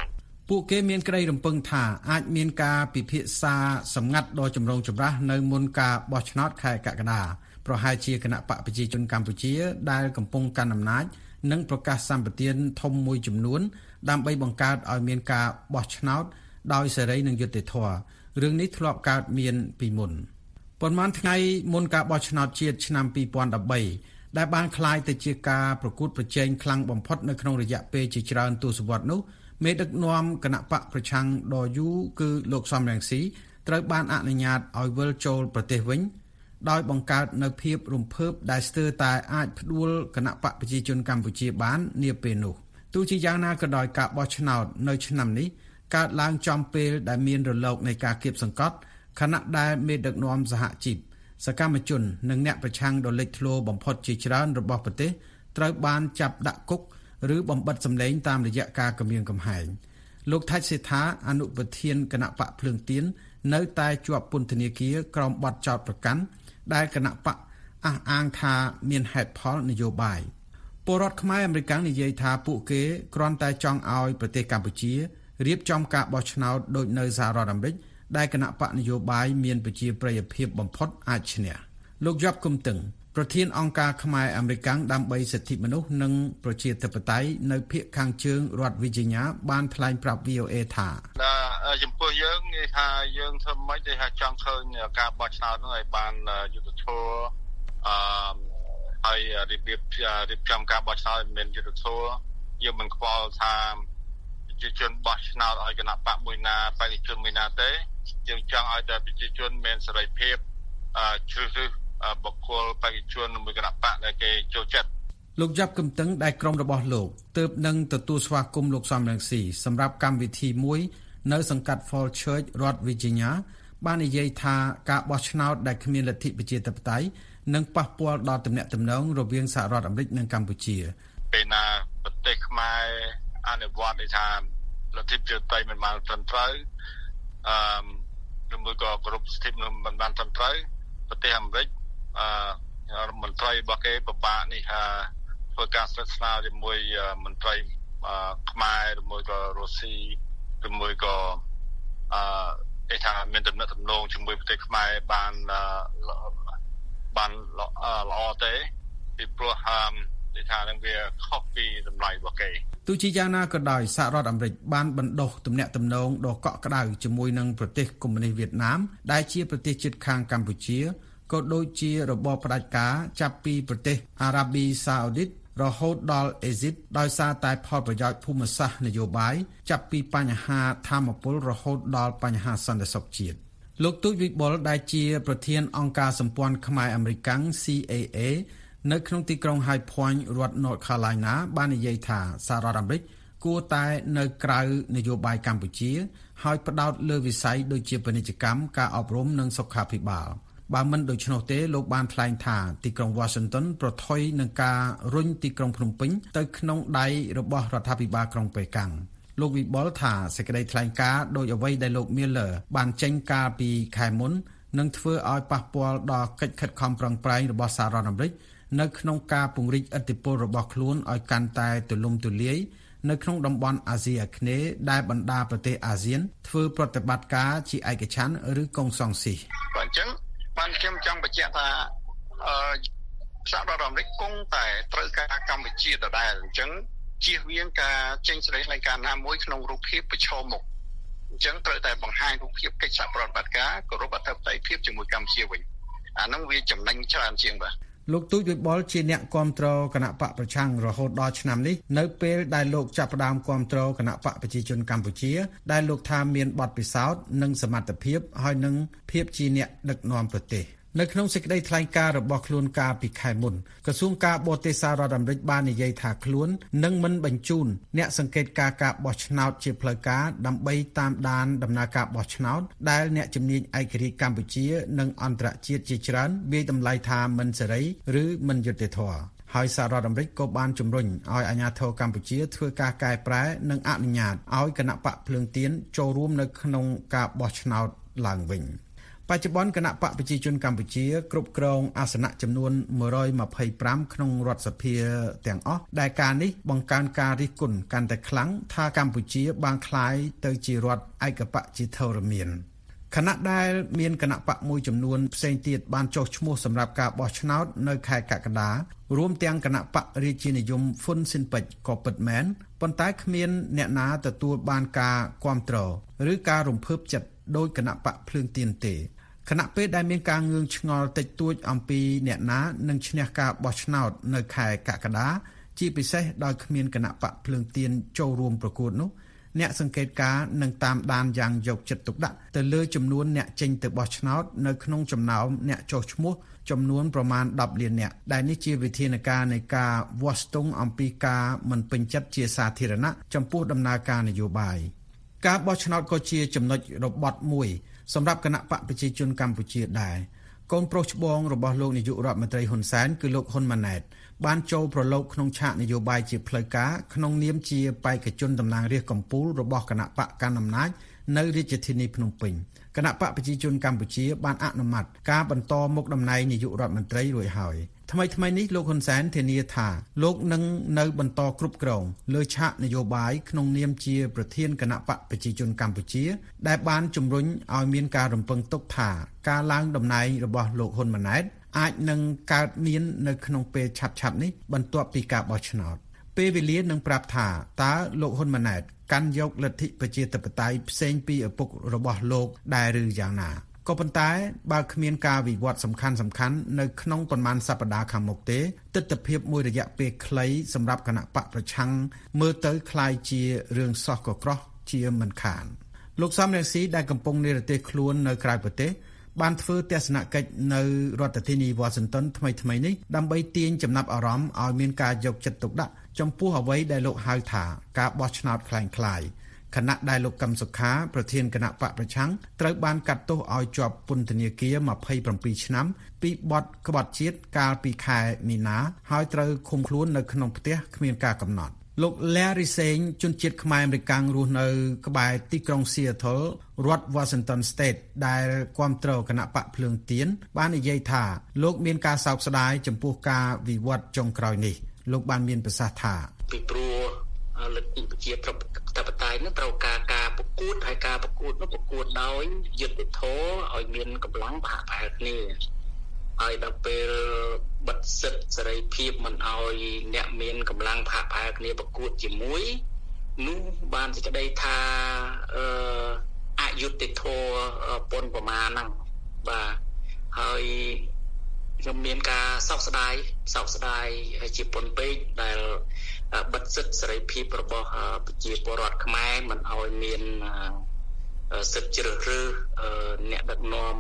ពួកគេមានក្តីរំពឹងថាអាចមានការពិភាក្សាសម្ងាត់ដ៏ចម្រូងចម្រាសនៅមុនការបោះឆ្នោតខែកក្កដាប្រហែលជាគណៈបកប្រជាជនកម្ពុជាដែលកំពុងកាន់អំណាចនឹងប្រកាសសម្បទានធំមួយចំនួនដើម្បីបង្កើតឲ្យមានការបោះឆ្នោតដោយសេរីនិងយុត្តិធម៌រឿងនេះធ្លាប់កើតមានពីមុនប៉ុន្មានថ្ងៃមុនការបោះឆ្នោតជាតិឆ្នាំពីរពាន់ដប់បីដែលបានក្លាយទៅជាការប្រកួតប្រជែងខ្លាំងបំផុតនៅក្នុងរយៈពេលជាច្រើនទសវត្សរ៍នោះមេដឹកនាំគណៈបកប្រឆាំងដ៏យូរគឺលោកសំរងស៊ីត្រូវបានអនុញ្ញាតឲ្យវិលចូលប្រទេសវិញដោយបង្កើតនៅភាពរំភើបដែលស្ទើរតែអាចផ្ដួលគណៈបកប្រជាជនកម្ពុជាបាននាពេលនោះទោះជាយ៉ាងណាក៏ដោយការបោះឆ្នោតនៅឆ្នាំនេះកើតឡើងចំពេលដែលមានរលកនៃការគៀបសង្កត់ខណៈដែលមេដឹកនាំសហជីពសកម្មជននិងអ្នកប្រឆាំងដ៏លេចធ្លោបំផុតជាច្រើនរបស់ប្រទេសត្រូវបានចាប់ដាក់គុកឬបំបិទសម្លេងតាមរយៈការគំរាមកំហែងលោកថាច់សេដ្ឋាអនុប្រធានគណៈបកភ្លើងទៀននៅតែជាប់ពន្ធនាគារក្រោមបទចោទប្រកាន់ដែលគណៈបកអះអាងថាមានហេតុផលនយោបាយពលរដ្ឋខ្មែរអាមេរិកនិយាយថាពួកគេគ្រាន់តែចង់ឲ្យប្រទេសកម្ពុជារៀបចំការបោះឆ្នោតដូចនៅសហរដ្ឋអាមេរិកដែលគណៈបកនយោបាយមានប្រជាប្រិយភាពបំផុតអាចឈ្នះលោកយ៉ាប់គុំតឹងប្រធានអង្គការខ្មែរអាមេរិកដើម្បីសិទ្ធិមនុស្សនិងប្រជាធិបតេយ្យនៅភាគខាងជើងរដ្ឋ Virginia បានថ្លែងប្រាប់ V O A ថាចំពោះយើងនិយាយថាយើងធ្វើម៉េចដែលថាចង់ឃើញការបោះឆ្នោតនោះឲ្យបានយុត្តិធម៌អឺហើយរបៀបរៀបចំការបោះឆ្នោតមានយុត្តិធម៌យើងមិនខ្វល់ថាប្រជាជនបោះឆ្នោតឲ្យគណៈបកមួយណាបេក្ខជនមួយណាទេយើងចង់ឲ្យតែប្រជាជនមានសេរីភាពអឺជ្រើសរើសបុគ្គលបេក្ខជនមួយគណៈបកដែលគេចូលចិត្តលោកយ៉ាប់កឹមតឹងដែលក្រុមរបស់លោកទើបនឹងទទួលស្វាគមន៍លោកសំរងស៊ីសម្រាប់កម្មវិធីមួយនៅសង្កាត់ Falls Church រដ្ឋ Virginia បាននិយាយថាការបោះឆ្នោតដែលគ្មានលទ្ធិប្រជាធិបតេយ្យនឹងប៉ះពាល់ដល់ទំនាក់ទំនងរវាងសហរដ្ឋអាមេរិកនិងកម្ពុជាពេលណាប្រទេសខ្មែរអនុវត្តថាលទ្ធិប្រជាធិបតេយ្យមិនបានត្រឹមត្រូវអឺឬមួយក៏គោរពសិទ្ធិមនុស្សមិនបានត្រឹមត្រូវប្រទេសអាមេរិកអឺមន្ត្រីរបស់គេពិបាកនេះធ្វើការស្និទ្ធស្នាលជាមួយមន្ត្រីខ្មែរឬមួយក៏រុស្ស៊ីឬមួយក៏អឺគេថាមានទំនាក់ទំនងជាមួយប្រទេសខ្មែរបានបានល្អទេពីព្រោះគេថានឹងវាខុសពីតម្លៃរបស់គេទោះជាយ៉ាងណាក៏ដោយសហរដ្ឋអាមេរិកបានបណ្ដុះទំនាក់ទំនងដ៏កក់ក្ដៅជាមួយនឹងប្រទេសកុម្មុយនីសវៀតណាមដែលជាប្រទេសជិតខាងកម្ពុជាក៏ដូចជារបបផ្ដាច់ការចាប់ពីប្រទេសអារ៉ាប៊ីសាអូឌីតរហូតដល់អេស៊ីបដោយសារតែផលប្រយោជន៍ភូមិសាស្ត្រនយោបាយចាប់ពីបញ្ហាធម្មពលរហូតដល់បញ្ហាសន្តិសុខជាតិលោកទូចវិបុលដែលជាប្រធានអង្គការសម្ព័ន្ធខ្មែរអាមេរិក C A A នៅក្នុងទីក្រុង High Point រដ្ឋ North Carolina បាននិយាយថាសហរដ្ឋអាមេរិកគួរតែនៅក្រៅនយោបាយកម្ពុជាហើយផ្ដោតលើវិស័យដូចជាពាណិជ្ជកម្មការអប់រំនិងសុខាភិបាលបើមិនដូច្នោះទេលោកបានថ្លែងថាទីក្រុង Washington ប្រថុយនឹងការរុញទីក្រុងភ្នំពេញទៅក្នុងដៃរបស់រដ្ឋាភិបាលក្រុងប៉េកាំងលោកវិបុលថាសេចក្តីថ្លែងការណ៍ដោយអ្វីដែលលោក Miller បានចេញកាលពីខែមុននឹងធ្វើឲ្យប៉ះពាល់ដល់កិច្ចខិតខំប្រឹងប្រែងរបស់សហរដ្ឋអាមេរិកនៅក្នុងការពង្រីកឥទ្ធិពលរបស់ខ្លួនឲ្យកាន់តែទូលំទូលាយនៅក្នុងតំបន់អាស៊ីអាគ្នេយ៍ដែលបណ្ដាប្រទេសអាស៊ានធ្វើប្រតិបត្តិការជាឯកច្ឆន្ទឬកុងសង្ស៊ីអញ្ចឹងបានខ្ញុំចង់បញ្ជាក់ថាអឺសហរដ្ឋអាមេរិកគង់តែត្រូវការកម្ពុជាដដែលអញ្ចឹងជៀសវាងការចេញសេចក្តីថ្លែងការណ៍ណាមួយក្នុងរូបភាពប្រឈមមុខអញ្ចឹងត្រូវតែបង្ហាញរូបភាពកិច្ចសហប្រតិបត្តិការគោរពអធិបតេយ្យភាពជាមួយកម្ពុជាវិញអាហ្នឹងវាចំណេញច្រើនជាងបាទលោកទូចវិបុលជាអ្នកគាំទ្រគណៈបកប្រឆាំងរហូតដល់ឆ្នាំនេះនៅពេលដែលលោកចាប់ផ្ដើមគាំទ្រគណៈបកប្រជាជនកម្ពុជាដែលលោកថាមានបទពិសោធន៍និងសមត្ថភាពហើយនឹងភាពជាអ្នកដឹកនាំប្រទេសនៅក្នុងសេចក្តីថ្លែងការណ៍របស់ខ្លួនកាលពីខែមុនក្រសួងការបរទេសសហរដ្ឋអាមេរិកបាននិយាយថាខ្លួននឹងមិនបញ្ជូនអ្នកសង្កេតការណ៍ការបោះឆ្នោតជាផ្លូវការដើម្បីតាមដានដំណើរការបោះឆ្នោតដែលអ្នកជំនាញឯករាជ្យកម្ពុជានិងអន្តរជាតិជាច្រើនវាយតម្លៃថាមិនសេរីឬមិនយុត្តិធម៌ហើយសហរដ្ឋអាមេរិកក៏បានជំរុញឲ្យអាជ្ញាធរកម្ពុជាធ្វើការកែប្រែនិងអនុញ្ញាតឲ្យគណៈបកភ្លើងទៀនចូលរួមនៅក្នុងការបោះឆ្នោតឡើងវិញបច្ចុប្បន្នគណៈបកប្រជាជនកម្ពុជាគ្រប់គ្រងអាសនៈចំនួនone hundred twenty-fiveក្នុងរដ្ឋសភាទាំងអស់ដែលការនេះបង្កើនការរិះគន់កាន់តែខ្លាំងថាកម្ពុជាបានក្លាយទៅជារដ្ឋឯកបជាធរមានខណៈដែលមានគណៈបកមួយចំនួនផ្សេងទៀតបានចុះឈ្មោះសម្រាប់ការបោះឆ្នោតនៅខែកក្កដារួមទាំងគណៈបករាជានិយមហ៊ុនស៊ិនប៉ិចក៏ពិតមែនប៉ុន្តែគ្មានអ្នកណាទទួលបានការគាំទ្រឬការរំភើបចិត្តដោយគណៈបកភ្លើងទៀនទេខណៈពេលដែលមានការងឿងឆ្ងល់តិចតួចអំពីអ្នកណានឹងឈ្នះការបោះឆ្នោតនៅខែកក្កដាជាពិសេសដោយគ្មានគណៈបកភ្លើងទៀនចូលរួមប្រកួតនោះអ្នកសង្កេតការណ៍នឹងតាមដានយ៉ាងយកចិត្តទុកដាក់ទៅលើចំនួនអ្នកចេញទៅបោះឆ្នោតនៅក្នុងចំណោមអ្នកចុះឈ្មោះចំនួនប្រមាណtenលាននាក់ដែលនេះជាវិធានការនៃការវាស់ស្ទង់អំពីការមិនពេញចិត្តជាសាធារណៈចំពោះដំណើរការនយោបាយការបោះឆ្នោតក៏ជាចំណុចរបត់មួយសម្រាប់គណៈបកប្រជាជនកម្ពុជាដែរកូនប្រុសច្បងរបស់លោកនាយករដ្ឋមន្ត្រីហ៊ុនសែនគឺលោកហ៊ុនម៉ាណែតបានចូលប្រឡូកក្នុងឆាកនយោបាយជាផ្លូវការក្នុងនាមជាបេក្ខជនតំណាងរាស្ត្រកម្ពុជារបស់គណៈបកកណ្ដាលអំណាចនៅរាជធានីភ្នំពេញគណៈបកប្រជាជនកម្ពុជាបានអនុម័តការបន្តមុខតំណែងនាយករដ្ឋមន្ត្រីរួចហើយថ្មីថ្មីនេះលោកហ៊ុនសែនធានាថាលោកនឹងនៅបន្តគ្រប់គ្រងលើឆាកនយោបាយក្នុងនាមជាប្រធានគណៈបកប្រជាជនកម្ពុជាដែលបានជំរុញឲ្យមានការរំពឹងទុកថាការឡើងតំណែងរបស់លោកហ៊ុនម៉ាណែតអាចនឹងកើតមាននៅក្នុងពេលឆាប់ៗនេះបន្ទាប់ពីការបោះឆ្នោតពេលវេលានឹងប្រាប់ថាតើលោកហ៊ុនម៉ាណែតកាន់យកលទ្ធិប្រជាធិបតេយ្យផ្សេងពីឪពុករបស់លោកដែរឬយ៉ាងណាក៏ប៉ុន្តែបើគ្មានការវិវត្តសំខាន់សំខាន់នៅក្នុងប៉ុន្មានសប្តាហ៍ខាងមុខទេទិដ្ឋភាពមួយរយៈពេលខ្លីសម្រាប់គណៈបកប្រឆាំងមើលទៅคล้ายជារឿងសោះកក្រោះជាមិនខានលោកសំរងស៊ីដែលកំពុងនិរទេសខ្លួននៅក្រៅប្រទេសបានធ្វើទស្សនកិច្ចនៅរដ្ឋធានី Washington ថ្មីៗនេះដើម្បីទាញចំណាប់អារម្មណ៍ឲ្យមានការយកចិត្តទុកដាក់ចំពោះអ្វីដែលលោកហៅថាការបោះឆ្នោតคล้ายៗខណៈដែលលោកកឹមសុខាប្រធានគណៈបកប្រឆាំងត្រូវបានកាត់ទោសឲ្យជាប់ពន្ធនាគារtwenty-sevenឆ្នាំពីបទក្បត់ជាតិកាលពីខែមីនាហើយត្រូវឃុំខ្លួននៅក្នុងផ្ទះគ្មានការកំណត់លោក Larry Seng ជនជាតិខ្មែរអមេរិកាំងរស់នៅក្បែរទីក្រុង Seattle រដ្ឋ Washington State ដែលគាំទ្រគណៈបកភ្លើងទៀនបាននិយាយថាលោកមានការសោកស្ដាយចំពោះការវិវត្តចុងក្រោយនេះលោកបានមានប្រសាសន៍ថាពីព្រោះលទ្ធិប្រជាធិបតេយ្យនឹងត្រូវការការប្រកួតហើយការប្រកួតនោះប្រកួតដោយយុត្តិធម៌ឲ្យមានកម្លាំងសហការគ្នាហើយដល់ពេលបិទសិទ្ធិសេរីភាពមិនឲ្យអ្នកមានកម្លាំងសហការគ្នាប្រកួតជាមួយនោះបានសេចក្តីថាអឺអយុត្តិធម៌ពន្ធប្រមាណហ្នឹងបាទហើយខ្ញុំមានការសោកស្ដាយសោកស្ដាយជាពន់ពេកដែលបិទសិទ្ធិសេរីភាពរបស់ប្រជាពលរដ្ឋខ្មែរមិនឲ្យមានសិទ្ធិជ្រើសរើសអ្នកដឹកនាំ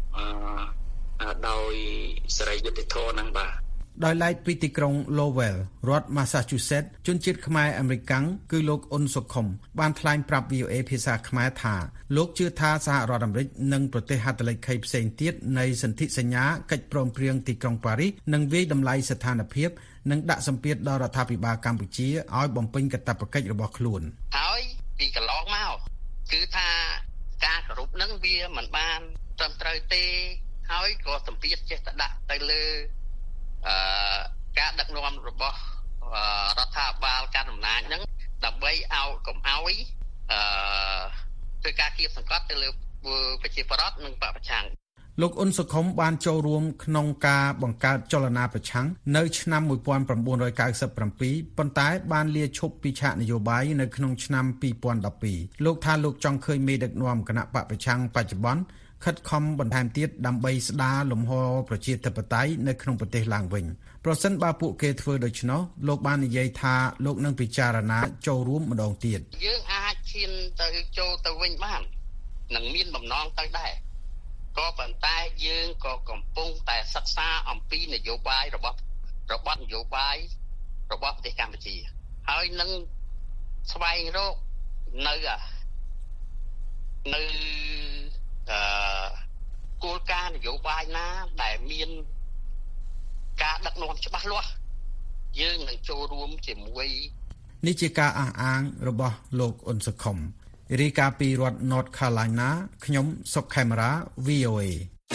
ដោយសេរីយុត្តិធម៌ហ្នឹងបាទដោយឡែកពីទីក្រុង Lowell រដ្ឋ Massachusetts ជនជាតិខ្មែរអាមេរិកាំងគឺលោកអ៊ុនសុខុមបានថ្លែងប្រាប់ V O A ភាសាខ្មែរថាលោកជឿថាសហរដ្ឋអាមេរិកនិងប្រទេសហត្ថលេខីផ្សេងទៀតនៃសន្ធិសញ្ញាកិច្ចព្រមព្រៀងទីក្រុងប៉ារីសនឹងវាយតម្លៃស្ថានភាពនិងដាក់សម្ពាធដល់រដ្ឋាភិបាលកម្ពុជាឲ្យបំពេញកាតព្វកិច្ចរបស់ខ្លួនហើយពីកន្លងមកគឺថាការគោរពនឹងវាមិនបានត្រឹមត្រូវទេហើយក៏សម្ពាធចេះតែដាក់ទៅលើអឺការដឹកនាំរបស់រដ្ឋាភិបាលការអំណាចហ្នឹងដើម្បីឲ្យកុំឲ្យអឺធ្វើការគៀបសង្កត់ទៅលើប្រជាពលរដ្ឋនិងបពប្រឆាំងលោកអ៊ុនសុខុមបានចូលរួមក្នុងការបង្កើតចលនាប្រឆាំងនៅឆ្នាំnineteen ninety-sevenប៉ុន្តែបានលាឈប់ពីឆាកនយោបាយនៅក្នុងឆ្នាំtwenty twelveលោកថាលោកចង់ឃើញមេដឹកនាំគណៈបកប្រឆាំងបច្ចុប្បន្នខិតខំបន្ថែមទៀតដើម្បីស្ដារលំហប្រជាធិបតេយ្យនៅក្នុងប្រទេសឡើងវិញប្រសិនបើពួកគេធ្វើដូច្នោះលោកបាននិយាយថាលោកនឹងពិចារណាចូលរួមម្ដងទៀតយើងអាចឈានទៅចូលទៅវិញបាននឹងមានបំណងទៅដែរក៏ប៉ុន្តែយើងក៏កំពុងតែសិក្សាអំពីនយោបាយរបស់របស់នយោបាយរបស់ប្រទេសកម្ពុជាហើយនឹងស្វែងរកនៅនៅអឺគោលការណ៍នយោបាយណាដែលមានការដឹកនាំច្បាស់លាស់យើងនឹងចូលរួមជាមួយនេះជាការអះអាងរបស់លោកអ៊ុនសុខុមរាយការណ៍ពីរដ្ឋ North Carolina ខ្ញុំសុកខេមរា វី អូ เอ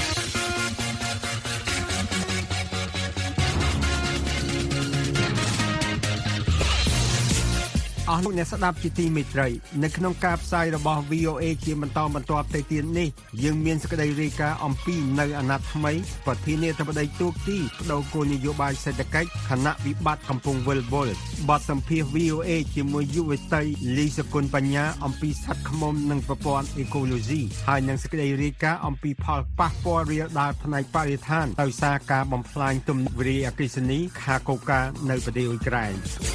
អស់លោកអ្នកស្ដាប់ជាទីមេត្រីនៅក្នុងការផ្សាយរបស់ វី អូ เอ ជាបន្តបន្ទាប់ទៅទៀតនេះយើងមានសេចក្តីរាយការណ៍អំពីនៅអាណត្តិថ្មីប្រធានាធិបតីទូគីបដូរគោលនយោបាយសេដ្ឋកិច្ចខណៈវិបត្តិកំពុងវិលវល់បទសម្ភាសន៍ វី អូ เอ ជាមួយយុវតីលីសគុណបញ្ញាអំពីសត្វឃ្មុំនិងប្រព័ន្ធអេកូឡូស៊ីហើយនឹងសេចក្តីរាយការណ៍អំពីផលប៉ះពាល់រាលដាលផ្នែកបរិស្ថានដោយសារការបំផ្លាញទំនប់វារីអគ្គិសនីខាកូកានៅប្រទេសអ៊ុយក្រែន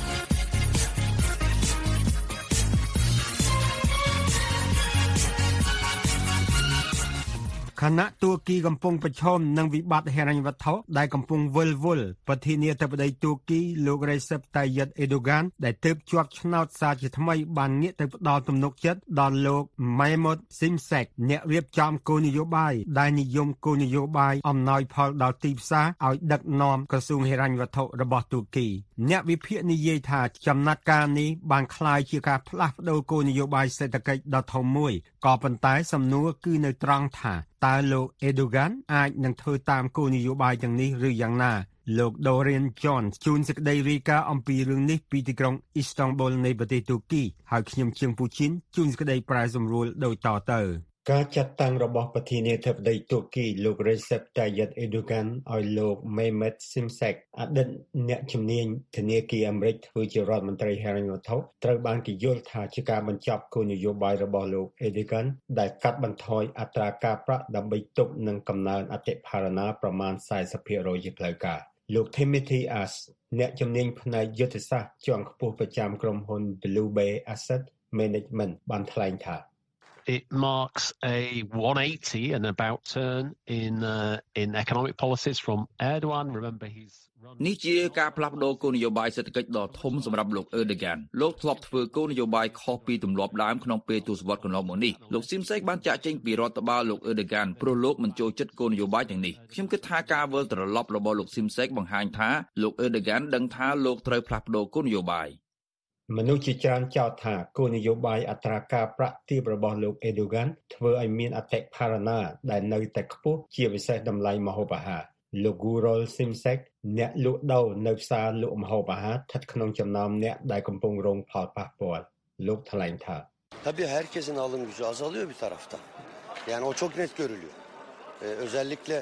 ខណៈទួរគីកំពុងប្រឈមនឹងវិបត្តិហិរញ្ញវត្ថុដែលកំពុងវិលវល់ប្រធានាធិបតីទួរគីលោក Recep Tayyip Erdogan ដែលទើបជាប់ឆ្នោតសារជាថ្មីបានងាកទៅផ្ដល់ទំនុកចិត្តដល់លោក Mehmet Simsek អ្នករៀបចំគោលនយោបាយដែលនិយមគោលនយោបាយអំណោយផលដល់ទីផ្សារឲ្យដឹកនាំក្រសួងហិរញ្ញវត្ថុរបស់ទួរគីអ្នកវិភាគនិយាយថាចំណាត់ការនេះបានคล้ายជាការផ្លាស់ប្ដូរគោលនយោបាយសេដ្ឋកិច្ចដ៏ធំមួយក៏ប៉ុន្តែសំណួរគឺនៅត្រង់ថាតើលោក Erdogan អាចនឹងធ្វើតាមគោលនយោបាយទាំងនេះឬយ៉ាងណាលោក Dorian John ជួនសេចក្តីរាយការណ៍អំពីរឿងនេះពីទីក្រុង Istanbul នៃប្រទេសទូគីហើយខ្ញុំជឿងពូជីនជួនសេចក្តីប្រែសម្រួលដូចតទៅការចាត់តាំងរបស់ប្រធានាធិបតីទួរគីលោក Recep Tayyip Erdogan ឲ្យលោក Mehmet Simsek អតីតអ្នកជំនាញធនាគារអាមេរិកធ្វើជារដ្ឋមន្ត្រីហិរញ្ញវត្ថុត្រូវបានគេយល់ថាជាការបញ្ចប់គោលនយោបាយរបស់លោក Erdogan ដែលកាត់បន្ថយអត្រាការប្រាក់ដើម្បីទប់នឹងកំណើនអតិផរណាប្រមាណ สี่สิบเปอร์เซ็นต์ ជាផ្លូវការលោក Timothy Ash អ្នកជំនាញផ្នែកយុទ្ធសាស្ត្រជាន់ខ្ពស់ប្រចាំក្រុមហ៊ុន Blue Bay Asset Management បានថ្លែងថា It marks a one eighty and about turn in uh, in economic policies from Erdogan. Remember, he's នេះជាការផ្លាស់ប្ដូរគោលនយោបាយសេដ្ឋកិច្ចដ៏ធំសម្រាប់លោក Erdogan លោកធ្លាប់ធ្វើគោលនយោបាយខុសពីទម្លាប់ដើមក្នុងពេលទសវត្សរ៍កន្លងមកនេះលោក Simsek បានចាក់ចេញពីរដ្ឋបាលលោក Erdogan ព្រោះលោកមិនចូលចិត្តគោលនយោបាយទាំងនេះខ្ញុំគិតថាការវិលត្រឡប់របស់លោក Simsek បង្ហាញថាលោក Erdogan ដឹងថាលោកត្រូវផ្លាស់ប្ដូរគោលនយោបាយមនុស្សជាច្រើនចោទថាគោលនយោបាយអត្រាការប្រាក់ទាបរបស់លោក Erdogan ធ្វើឲ្យមានអតិផរណាដែលនៅតែខ្ពស់ជាពិសេសតម្លៃម្ហូបអាហារលោក Gurol Simsek អ្នកលក់ដូរនៅផ្សារលក់ម្ហូបអាហារស្ថិតក្នុងចំណោមអ្នកដែលកំពុងរងផលប៉ះពាល់លោកថ្លែងថា Tabii herkesin alım gücü azalıyor bir taraftan. Yani o çok net görülüyor. Ee, özellikle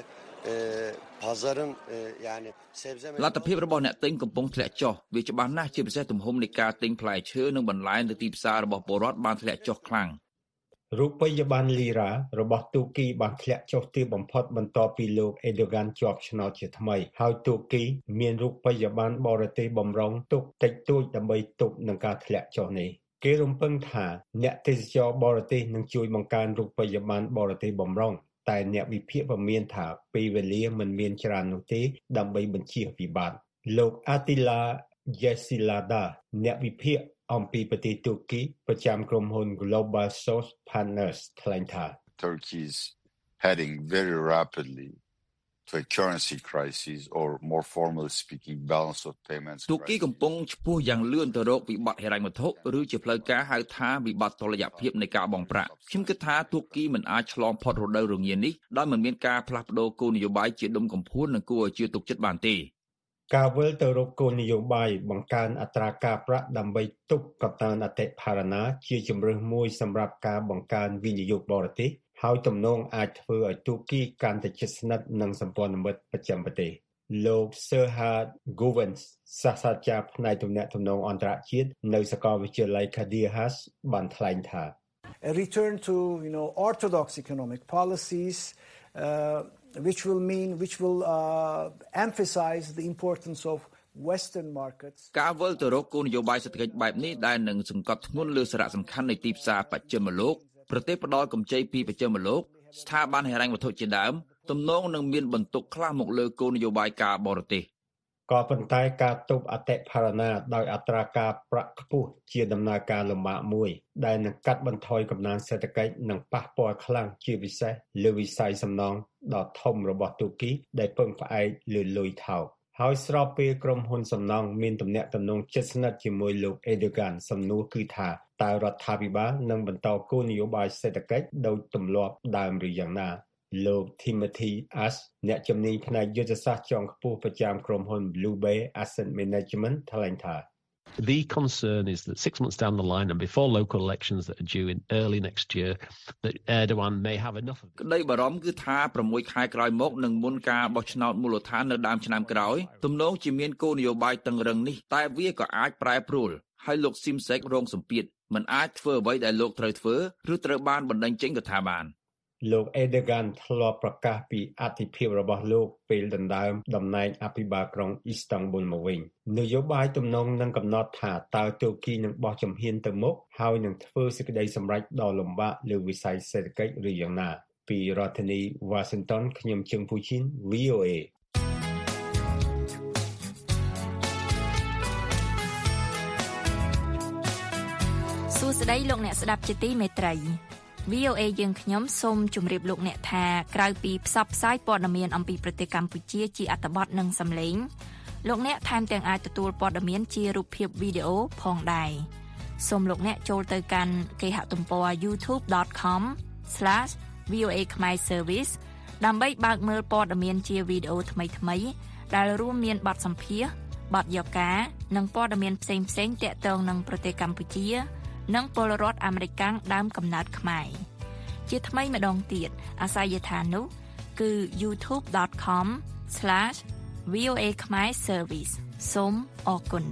pazarin yani sebze លទ្ធភាពរបស់អ្នកទិញកំពុងធ្លាក់ចុះវាច្បាស់ណាស់ជាពិសេសទំហំនៃការទិញផ្លែឈើនិងបន្លែនៅទីផ្សាររបស់ពលរដ្ឋបានធ្លាក់ចុះខ្លាំងរូបិយប័ណ្ណលីរ៉ារបស់ទូគីបានធ្លាក់ចុះទាបបំផុតបន្ទាប់ពីលោក Erdogan ជាប់ឆ្នោតជាថ្មីហើយទូគីមានរូបិយប័ណ្ណបរទេសបំរុងទុកតិចតួចដើម្បីទប់នឹងការធ្លាក់ចុះនេះគេរំពឹងថាអ្នកទេសចរបរទេសនឹងជួយបង្កើនរូបិយប័ណ្ណបរទេសបំរុងតែអ្នកវិភាគប្រមានថាពេលវេលាមិនមានច្រើននោះទេដើម្បីបញ្ជៀសវិបត្តិលោក Attila Yesilada អ្នកវិភាគអំពីប្រទេសទូគីប្រចាំក្រុមហ៊ុន Global Source Partners ថ្លែងថា Turkey is heading very rapidly to a currency crisis or more formally speaking balance of payments ទូគីកំពុងឆ្ពោះយ៉ាងលឿនទៅរកវិបត្តិហិរញ្ញវត្ថុឬជាផ្លូវការហៅថាវិបត្តិតុល្យភាពនៃការបង់ប្រាក់ខ្ញុំគិតថាទូគីមិនអាចឆ្លងផុតរដូវរងានេះដោយមិនមានការផ្លាស់ប្ដូរគោលនយោបាយជាដុំកំភួននិងគួរឲ្យជឿទុកចិត្តបានទេការវិលទៅរកគោលនយោបាយបង្កើនអត្រាការប្រាក់ដើម្បីទប់កំណើនអតិផរណាជាជំរើសមួយសម្រាប់ការបង្កើនវិនិយោគបរទេសហើយទំនងអាចធ្វើឲ្យទូគីកាន់តែជិតស្និទ្ធនឹងសម្ព័ន្ធមិត្តប្រចាំប្រទេសលោក Serhat Govens សាស្ត្រាចារ្យផ្នែកទំនាក់ទំនងអន្តរជាតិនៅសាកលវិទ្យាល័យ Kadir Has បានថ្លែងថា A return to you know orthodox economic policies uh, which will mean which will uh, emphasize the importance of Western markets ការវិលទៅរកគោលនយោបាយសេដ្ឋកិច្ចបែបនេះដែលនឹងសង្កត់ធ្ងន់លើសារៈសំខាន់នៃទីផ្សារបច្ចិមលោកប្រទេសផ្ដល់កម្ចីពីបច្ចិមលោកស្ថាប័នហិរញ្ញវត្ថុជាដើមទំនងនឹងមានបន្ទុកខ្លះមកលើគោលនយោបាយការបរទេសក៏ប៉ុន្តែការទប់អតិផរណាដោយអត្រាការប្រាក់ខ្ពស់ជាដំណើរការលំបាកមួយដែលនឹងកាត់បន្ថយកំណើនសេដ្ឋកិច្ចនិងប៉ះពាល់ខ្លាំងជាពិសេសលើវិស័យសំណង់ដ៏ធំរបស់ទូគីដែលពឹងផ្អែកលើលុយថោកហើយស្របពេលក្រុមហ៊ុនសំណង់មានទំនាក់ទំនងជិតស្និទ្ធជាមួយលោក Erdogan សំណួរគឺថាតើរដ្ឋាភិបាលនឹងបន្តគោលនយោបាយសេដ្ឋកិច្ចដោយទម្លាប់ដើមឬយ៉ាងណាលោក Timothy Ash អ្នកជំនាញផ្នែកយុទ្ធសាស្ត្រជាន់ខ្ពស់ប្រចាំក្រុមហ៊ុន Blue Bay Asset Management ថ្លែងថា The concern is that six months down the line and before local elections that are due in early next year, that Erdogan may have enough of it. ក្តីបារម្ភគឺថាប្រាំមួយខែក្រោយមកនឹងមុនការបោះឆ្នោតមូលដ្ឋាននៅដើមឆ្នាំក្រោយទំនងជាមានគោលនយោបាយតឹងរឹងនេះតែវាក៏អាចប្រែប្រួលហើយលោកស៊ីមសេករងសម្ពាធមិនអាចធ្វើអ្វីដែលលោកត្រូវធ្វើឬត្រូវបានបណ្តេញចេញក៏ថាបានលោក Erdogan ធ្លាប់ប្រកាសពីអធិភាពរបស់លោកពេលដណ្ដើមតំណែងអភិបាលក្រុង Istanbul មកវិញនយោបាយទំនងនឹងកំណត់ថាតើទូគីនឹងបោះជំហានទៅមុខហើយនឹងធ្វើសេចក្តីសម្រេចដ៏លំបាកលើវិស័យសេដ្ឋកិច្ចឬយ៉ាងណាពីរដ្ឋធានី Washington ខ្ញុំជឹងពូឈីន V O A សួស្តីលោកអ្នកស្ដាប់ជាទីមេត្រីV O A យើងខ្ញុំសូមជម្រាបលោកអ្នកថាក្រៅពីផ្សព្វផ្សាយព័ត៌មានអំពីប្រទេសកម្ពុជាជាអត្ថបទនិងសំឡេងលោកអ្នកថែមទាំងអាចទទួលព័ត៌មានជារូបភាពវីដេអូផងដែរសូមលោកអ្នកចូលទៅកាន់គេហទំព័រ ยูทูบ ដត com ស្លាស វី អូ เอ Khmer Service ដើម្បីបើកមើលព័ត៌មានជាវីដេអូថ្មីៗដែលរួមមានបទសម្ភាសន៍បទយកការនិងព័ត៌មានផ្សេងៗទាក់ទងនឹងប្រទេសកម្ពុជានិងពលរដ្ឋអាមេរិកដើមកំណើតខ្មែរជាថ្មីម្ដងទៀតអាសយដ្ឋាននោះគឺ ยูทูบ ដត com ស្លាស វី អូ เอ Khmer Service សូមអរគុណ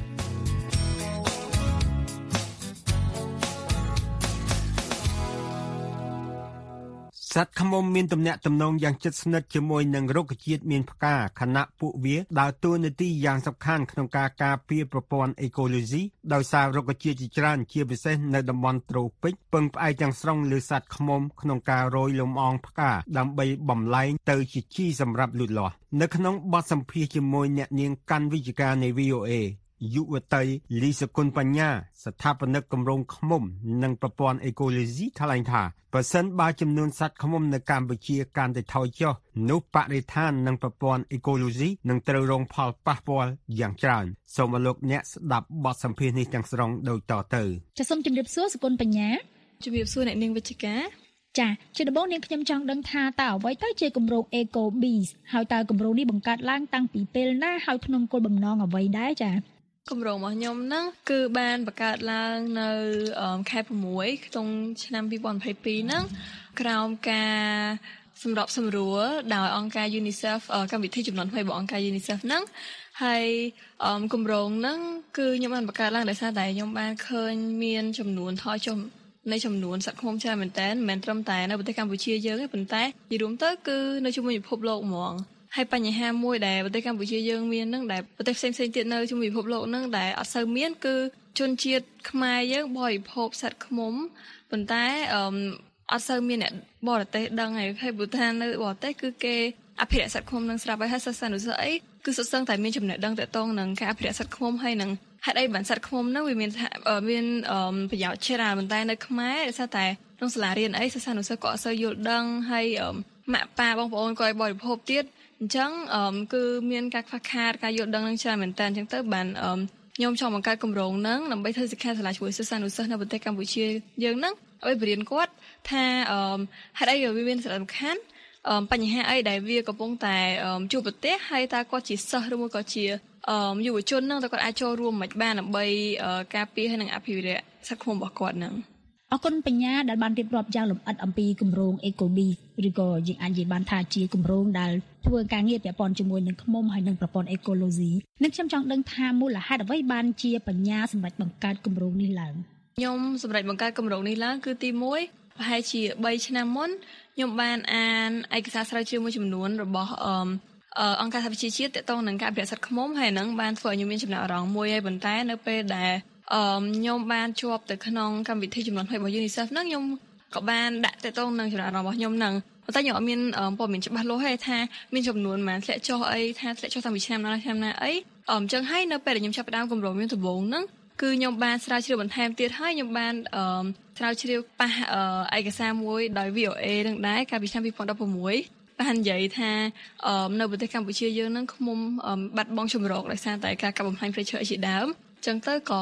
សត្វឃ្មុំមានទំនាក់ទំនងយ៉ាងជិតស្និទ្ធជាមួយនឹងរុក្ខជាតិមានផ្កាខណៈពួកវាដើរតួនាទីយ៉ាងសំខាន់ក្នុងការការពារប្រព័ន្ធអេកូឡូស៊ីដោយសាររុក្ខជាតិជាច្រើនជាពិសេសនៅតំបន់ត្រូពិកពឹងផ្អែកទាំងស្រុងលើសត្វឃ្មុំក្នុងការរោយលំអងផ្កាដើម្បីបំលែងទៅជាជីសម្រាប់លូតលាស់នៅក្នុងបទសម្ភាសន៍ជាមួយអ្នកនាងកាន់វិជ្ជការនៃ V O Aយុវតីលីសគុណបញ្ញាស្ថាបនិកគម្រោងឃ្មុំនិងប្រព័ន្ធអេកូឡូស៊ីថ្លែងថាបើសិនបើចំនួនសត្វឃ្មុំនៅកម្ពុជាកាន់តែថយចុះនោះបរិស្ថាននិងប្រព័ន្ធអេកូឡូស៊ីនឹងត្រូវរងផលប៉ះពាល់យ៉ាងច្រើនសូមលោកអ្នកស្ដាប់បទសម្ភាសន៍នេះទាំងស្រុងដូចតទៅចាសសូមជម្រាបសួរសគុណបញ្ញាជម្រាបសួរអ្នកនាងវិជ្ជការចាជាដំបូងនាងខ្ញុំចង់ដឹងថាតើអ្វីទៅជាគម្រោង Eco Bees ហើយតើគម្រោងនេះបង្កើតឡើងតាំងពីពេលណាហើយក្នុងគោលបំណងអ្វីដែរចាគម្រោងរបស់ខ្ញុំហ្នឹងគឺបានបង្កើតឡើងនៅខែ៦ក្នុងឆ្នាំពីរពាន់ยี่สิบสองហ្នឹងក្រោមការសម្របសម្រួលដោយអង្គការ UNICEF កម្មវិធីចំនួនថ្មីរបស់អង្គការ UNICEF ហ្នឹងហើយគម្រោងហ្នឹងគឺខ្ញុំបានបង្កើតឡើងដោយសារតែខ្ញុំបានឃើញមានចំនួនថយចុះនៃចំនួនសត្វឃ្មុំច្រើនមែនតើមិនមែនត្រឹមតែនៅប្រទេសកម្ពុជាយើងទេប៉ុន្តែនិយាយរួមទៅគឺនៅជុំវិញពិភពលោកហ្មងហើយបញ្ហាមួយដែលប្រទេសកម្ពុជាយើងមានហ្នឹងដែលប្រទេសផ្សេងៗទៀតនៅជុំវិញពិភពលោកហ្នឹងដែលអត់សូវមានគឺជនជាតិខ្មែរយើងបរិភោគសត្វឃ្មុំប៉ុន្តែអឺអត់សូវមានអ្នកបរទេសដឹងហើយហើយព្រោះថានៅបរទេសគឺគេអភិរក្សសត្វឃ្មុំនឹងស្រាប់ហើយសិស្សានុសិស្សអីគឺសុទ្ធសឹងតែមានចំណេះដឹងទាក់ទងនឹងការអភិរក្សសត្វឃ្មុំហើយនឹងហេតុអីបានសត្វឃ្មុំហ្នឹងវាមានមានប្រយោជន៍ច្រើនប៉ុន្តែនៅខ្មែរដោយសារតែក្នុងសាលារៀនអីសិស្សានុសិស្សក៏អត់សូវយល់ដឹងហើយម៉ាក់ប៉ាបងប្អូនក៏ឲ្យបរិភោគទៀតអញ្ចឹងគឺមានការខ្វះខាតការយល់ដឹងនឹងច្រើនមែនតើអញ្ចឹងទៅបានខ្ញុំចង់បង្កើតគម្រោងហ្នឹងដើម្បីធ្វើសិក្ខាសាលាជួយសិស្សានុសិស្សនៅប្រទេសកម្ពុជាយើងហ្នឹងឲ្យបរៀនគាត់ថាហេតុអីវាមានសារៈសំខាន់បញ្ហាអីដែលវាកំពុងតែជួបប្រទះហើយតើគាត់ជាសិស្សឬមួយក៏ជាយុវជនហ្នឹងតើគាត់អាចចូលរួមមិនបានដើម្បីការពារហើយនិងអភិរក្សសត្វឃ្មុំរបស់គាត់ហ្នឹងអរគុណបញ្ញាដែលបានរៀបរាប់យ៉ាងលម្អិតអំពីគម្រោង Eco Bees ឬក៏យើងអាចនិយាយបានថាជាគម្រោងដែលធ្វើការងារពាក់ព័ន្ធជាមួយនឹងឃ្មុំហើយនិងប្រព័ន្ធអេកូឡូស៊ីនិងខ្ញុំចង់ដឹងថាមូលហេតុអ្វីបានជាបញ្ញាសម្រាប់បង្កើតគម្រោងនេះឡើងខ្ញុំសម្រាប់បង្កើតគម្រោងនេះឡើងគឺទីមួយប្រហែលជាបីឆ្នាំមុនខ្ញុំបានអានឯកសារស្រាវជ្រាវមួយចំនួនរបស់អង្គការសហប្រជាជាតិទាក់ទងនឹងការអភិរក្សសត្វឃ្មុំហើយនឹងបានធ្វើឲ្យខ្ញុំមានចំណាប់អារម្មណ៍មួយហើយប៉ុន្តែនៅពេលដែលអឺខ្ញុំបានជាប់ទៅក្នុងកម្មវិធីចំនួនថ្មីរបស់ UNICEF ហ្នឹងខ្ញុំក៏បានដាក់ទាក់ទងនឹងចំណាប់អារម្មណ៍របស់ខ្ញុំហ្នឹងប៉ុន្តែខ្ញុំអត់មានព័ត៌មានច្បាស់លាស់ទេថាមានចំនួនប៉ុន្មានធ្លាក់ចុះអីថាធ្លាក់ចុះតាំងពីឆ្នាំណាឆ្នាំណាអីអញ្ចឹងហើយនៅពេលដែលខ្ញុំចាប់ផ្ដើមគម្រោងមានដំបូងហ្នឹងគឺខ្ញុំបានស្រាវជ្រាវបន្ថែមទៀតហើយខ្ញុំបានអឺស្រាវជ្រាវប៉ះឯកសារមួយដោយ V O A នឹងដែរកាលពីឆ្នាំពីរពាន់ដប់ប្រាំមួយបាននិយាយថានៅប្រទេសកម្ពុជាយើងហ្នឹងឃ្មុំបាត់បង់ជម្រកដោយសារតែការកាប់បំផ្លាញព្រៃឈើជាដើមអញ្ចឹងទៅក៏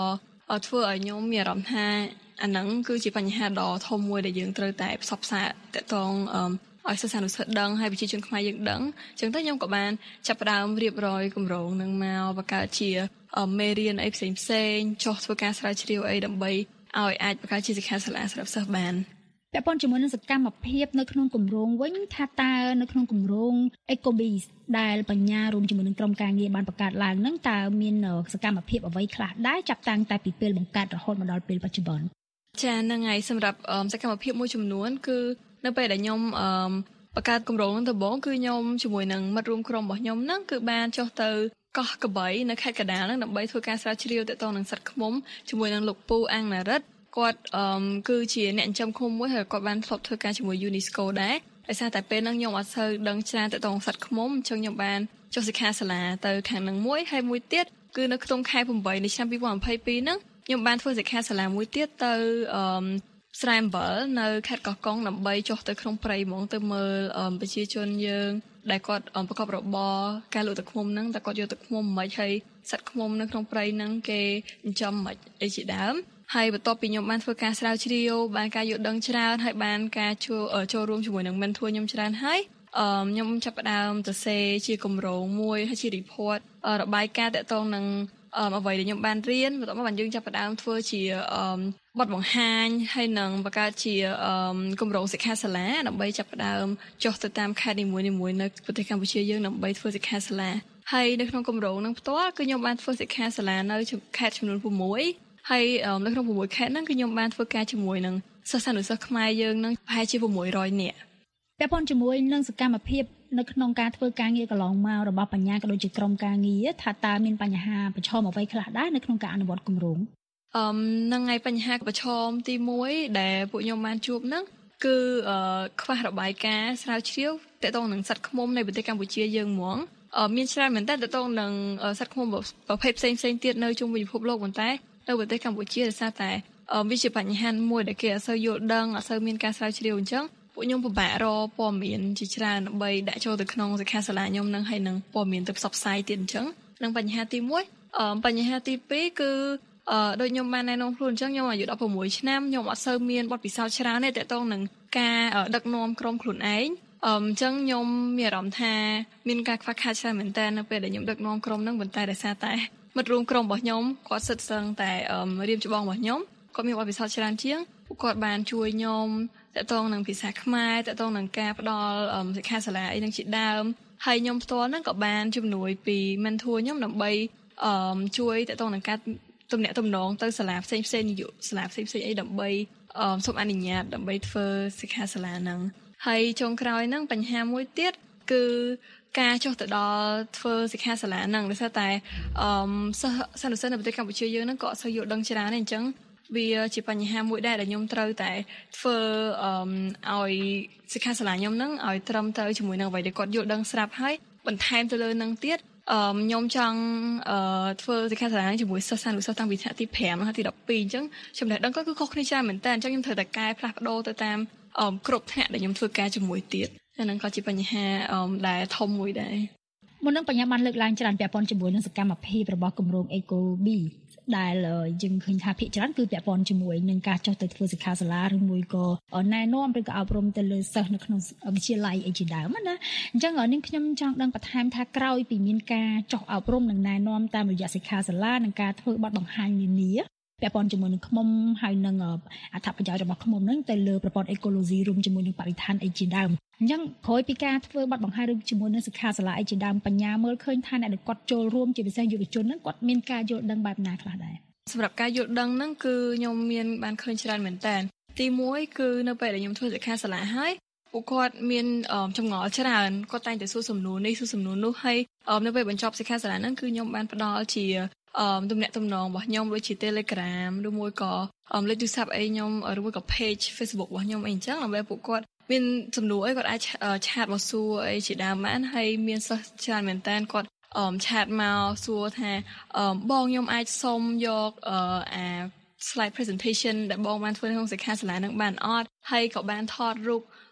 ធ្វើឲ្យខ្ញុំមានអារម្មណ៍ថាអាហ្នឹងគឺជាបញ្ហាដ៏ធំមួយដែលយើងត្រូវតែផ្សព្វផ្សាយតកតងឲ្យសិស្សានុសិស្សដឹងហើយប្រជាជនខ្មែរយើងដឹងអញ្ចឹងទៅខ្ញុំក៏បានចាប់ផ្ដើមរៀបរយគម្រោងនឹងមកបង្កើតជាមេរៀនអីផ្សេងផ្សេងចុះធ្វើការស្រាវជ្រាវអីដើម្បីឲ្យអាចបង្កើតជាសិក្ខាសាលាសម្រាប់សិស្សបានពាក់ព័ន្ធជាមួយនឹងសកម្មភាពនៅក្នុងគម្រោងវិញថាតើនៅក្នុងគម្រោង EcoBees ដែលបញ្ញារួមជាមួយនឹងក្រុមការងារបានបង្កើតឡើងហ្នឹងតើមានសកម្មភាពអ្វីខ្លះដែរចាប់តាំងតែពីពេលបង្កើតរហូតមកដល់ពេលបច្ចុប្បន្នចាហ្នឹងហើយសម្រាប់សកម្មភាពមួយចំនួនគឺនៅពេលដែលខ្ញុំបង្កើតគម្រោងហ្នឹងដំបូងគឺខ្ញុំជាមួយនឹងមិត្តរួមក្រុមរបស់ខ្ញុំហ្នឹងគឺបានចុះទៅកោះកបីនៅខេត្តកណ្ដាលហ្នឹងដើម្បីធ្វើការស្រាវជ្រាវទាក់ទងនឹងសត្វឃ្មុំជាមួយនឹងលោកពូអាំងណារិតគាត់អឺគឺជាអ្នកចិញ្ចឹមឃ្មុំមួយហើយគាត់បានធ្លាប់ធ្វើការជាមួយ UNESCO ដែរដោយសារតែពេលហ្នឹងខ្ញុំអត់សូវដឹងច្រើនទាក់ទងសត្វឃ្មុំអញ្ចឹងខ្ញុំបានចុះសិក្ខាសាលាទៅខាងហ្នឹងមួយហើយមួយទៀតគឺនៅក្នុងខែeightនៃឆ្នាំtwenty twenty-twoហ្នឹងខ្ញុំបានធ្វើសិក្ខាសាលាមួយទៀតទៅអឺស្រែអំបិលនៅខេត្តកោះកុងដើម្បីចុះទៅក្នុងព្រៃហ្មងទៅមើលប្រជាជនយើងដែលគាត់ប្រកបរបរការលក់ទឹកឃ្មុំហ្នឹងតែគាត់យកទឹកឃ្មុំមិនហើយសត្វឃ្មុំនៅក្នុងព្រៃហ្នឹងគេចិញ្ចឹមមិនអីជាដើមហើយបន្ទាប់ពីខ្ញុំបានធ្វើការស្រាវជ្រាវបានការយល់ដឹងច្រើនហើយបានការចូលចូលរួមជាមួយនឹង mentor ខ្ញុំច្រើនហើយអឺខ្ញុំចាប់ផ្ដើមទៅសេជាគម្រោងមួយហើយជា report របាយការណ៍តាក់ទងនឹងអ្វីដែលខ្ញុំបានរៀនបន្ទាប់មកបានយើងចាប់ផ្ដើមធ្វើជាបទបង្ហាញហើយនឹងបង្កើតជាគម្រោងសិក្ខាសាលាដើម្បីចាប់ផ្ដើមចុះទៅតាមខេត្តនីមួយៗនៅប្រទេសកម្ពុជាយើងដើម្បីធ្វើសិក្ខាសាលាហើយនៅក្នុងគម្រោងហ្នឹងផ្ទាល់គឺខ្ញុំបានធ្វើសិក្ខាសាលានៅខេត្តចំនួនsixហើយនៅក្នុងsixខេត្តហ្នឹងគឺខ្ញុំបានធ្វើការជាមួយនឹងសិស្សានុសិស្សខ្មែរយើងនឹងប្រហែលជាsix hundredនាក់ពាក់ព័ន្ធជាមួយនឹងសកម្មភាពនៅក្នុងការធ្វើការងារកន្លងមករបស់បញ្ញាក៏ដូចជាក្រុមការងារថាតើមានបញ្ហាប្រឈមអ្វីខ្លះដែរនៅក្នុងការអនុវត្តគម្រោងអឺនឹងហើយបញ្ហាប្រឈមទីoneដែលពួកខ្ញុំបានជួបហ្នឹងគឺខ្វះរបាយការណ៍ស្រាវជ្រាវទាក់ទងនឹងសត្វឃ្មុំនៃប្រទេសកម្ពុជាយើងហ្មងមានច្រើនមែនតើទាក់ទងនឹងសត្វឃ្មុំប្រភេទផ្សេងៗទៀតនៅជុំវិញពិភពលោកប៉ុន្តែនៅប្រទេសកម្ពុជាដោយសារតែវាជាបញ្ហាមួយដែលគេអត់សូវយល់ដឹងអត់សូវមានការស្រាវជ្រាវអញ្ចឹងពួកខ្ញុំពិបាករកព័ត៌មានជាច្រើនដើម្បីដាក់ចូលទៅក្នុងសិក្ខាសាលាខ្ញុំនឹងហើយនឹងព័ត៌មានទៅផ្សព្វផ្សាយទៀតអញ្ចឹងនឹងបញ្ហាទីoneបញ្ហាទីtwoគឺអឺដូចខ្ញុំបានណែនាំខ្លួនអញ្ចឹងខ្ញុំអាយុsixteenឆ្នាំខ្ញុំអត់សូវមានបទពិសោធន៍ច្រើនទេទាក់ទងនឹងការដឹកនាំក្រុមខ្លួនឯងអញ្ចឹងខ្ញុំមានអារម្មណ៍ថាមានការខ្វះខាតច្រើនមែនតើនៅពេលដែលខ្ញុំដឹកនាំក្រុមហ្នឹងប៉ុន្តែដោយសារតែមិត្តរួមក្រុមរបស់ខ្ញុំគាត់សិតសឹងតែរៀបច្បងរបស់ខ្ញុំគាត់មានបទពិសោធន៍ច្រើនជាងពួកគាត់បានជួយខ្ញុំតាក់ទងនឹងភាសាខ្មែរតាក់ទងនឹងការផ្ដល់សិក្ខាសាលាអីនឹងជាដើមហើយខ្ញុំផ្ទាល់ហ្នឹងក៏បានជំនួយពី mentor ខ្ញុំដើម្បីជួយតាក់ទងនឹងការទំនាក់ទំនងទៅសាលាផ្សេងផ្សេងសាលាផ្សេងផ្សេងអីដើម្បីសូមអនុញ្ញាតដើម្បីធ្វើសិក្ខាសាលាហ្នឹងហើយចុងក្រោយហ្នឹងបញ្ហាមួយទៀតគឺការចុះទៅដល់ធ្វើសិក្ខាសាលាហ្នឹងដោយសារតែអឺសិស្សនិស្សិតនៅប្រទេសកម្ពុជាយើងហ្នឹងក៏អត់សូវយល់ដឹងច្រើនទេអញ្ចឹងវាជាបញ្ហាមួយដែរដែលខ្ញុំត្រូវតែធ្វើអឺឲ្យសិក្ខាសាលាខ្ញុំហ្នឹងឲ្យត្រឹមត្រូវជាមួយនឹងអ្វីដែលគាត់យល់ដឹងស្រាប់ហើយបន្ថែមទៅលើហ្នឹងទៀតអឺខ្ញុំចង់អឺធ្វើសិក្ខាសាលាជាមួយសិស្សសានុសិស្សតាំងពីថ្នាក់ទីfiveដល់ទីtwelveអញ្ចឹងចំណេះដឹងគាត់គឺខុសគ្នាច្រើនមែនតើអញ្ចឹងខ្ញុំត្រូវតែកែផ្លាស់ប្ដូរទៅតាមអឺគ្រប់ថ្នាក់ដែលខ្ញុំធ្វើការជាមួយទៀតអាហ្នឹងក៏ជាបញ្ហាអឺដែលធំមួយដែរមុននឹងបញ្ញាបានលើកឡើងច្រើនពាក់ព័ន្ធជាមួយនឹងសកម្មភាពរបស់គម្រោង EcoBee ដែលយើងឃើញថាភាគច្រើនគឺពាក់ព័ន្ធជាមួយនឹងការចុះទៅធ្វើសិក្ខាសាលាឬមួយក៏ណែនាំឬក៏អប់រំទៅលើសិស្សនៅក្នុងវិទ្យាល័យអីជាដើមណាអញ្ចឹងនាងខ្ញុំចង់ដឹងបន្ថែមថាក្រោយពីមានការចុះអប់រំនិងណែនាំតាមរយៈសិក្ខាសាលានិងការធ្វើបទបង្ហាញនានាពាក់ព័ន្ធជាមួយនឹងឃ្មុំហើយនឹងអត្ថប្រយោជន៍របស់ឃ្មុំហ្នឹងទៅលើប្រព័ន្ធអេកូឡូស៊ីរួមជាមួយនឹងបរិស្ថានអីជាដើមអញ្ចឹងក្រោយពីការធ្វើបទបង្ហាញឬជាមួយនឹងសិក្ខាសាលាអីជាដើមបញ្ញាមើលឃើញថាអ្នកដែលគាត់ចូលរួមជាពិសេសយុវជនហ្នឹងគាត់មានការយល់ដឹងបែបណាខ្លះដែរសម្រាប់ការយល់ដឹងហ្នឹងគឺខ្ញុំមានបានឃើញច្រើនមែនតើទីoneគឺនៅពេលដែលខ្ញុំធ្វើសិក្ខាសាលាហើយពួកគាត់មានចម្ងល់ច្រើនគាត់តែងតែសួរសំណួរនេះសួរសំណួរនោះហើយនៅពេលបញ្ចប់សិក្ខាសាលាហ្នឹងគឺខ្ញុំបានផ្ដល់ជាអឺទំនាក់ទំនងរបស់ខ្ញុំដូចជា Telegram ឬមួយក៏លេខទូរស័ព្ទអីខ្ញុំឬមួយក៏ page Facebook របស់ខ្ញុំអីអញ្ចឹងដើម្បីពួកគាត់មានសំណួរអីគាត់អាចឆាតមកសួរអីជាដើមបានហើយមានសិស្សច្រើនមែនតើគាត់អឺឆាតមកសួរថាអឺបងខ្ញុំអាចសុំយកអឺអា slide presentation ដែលបងបានធ្វើក្នុងសិក្ខាសាលានឹងបានអត់ហើយក៏បានថតរូប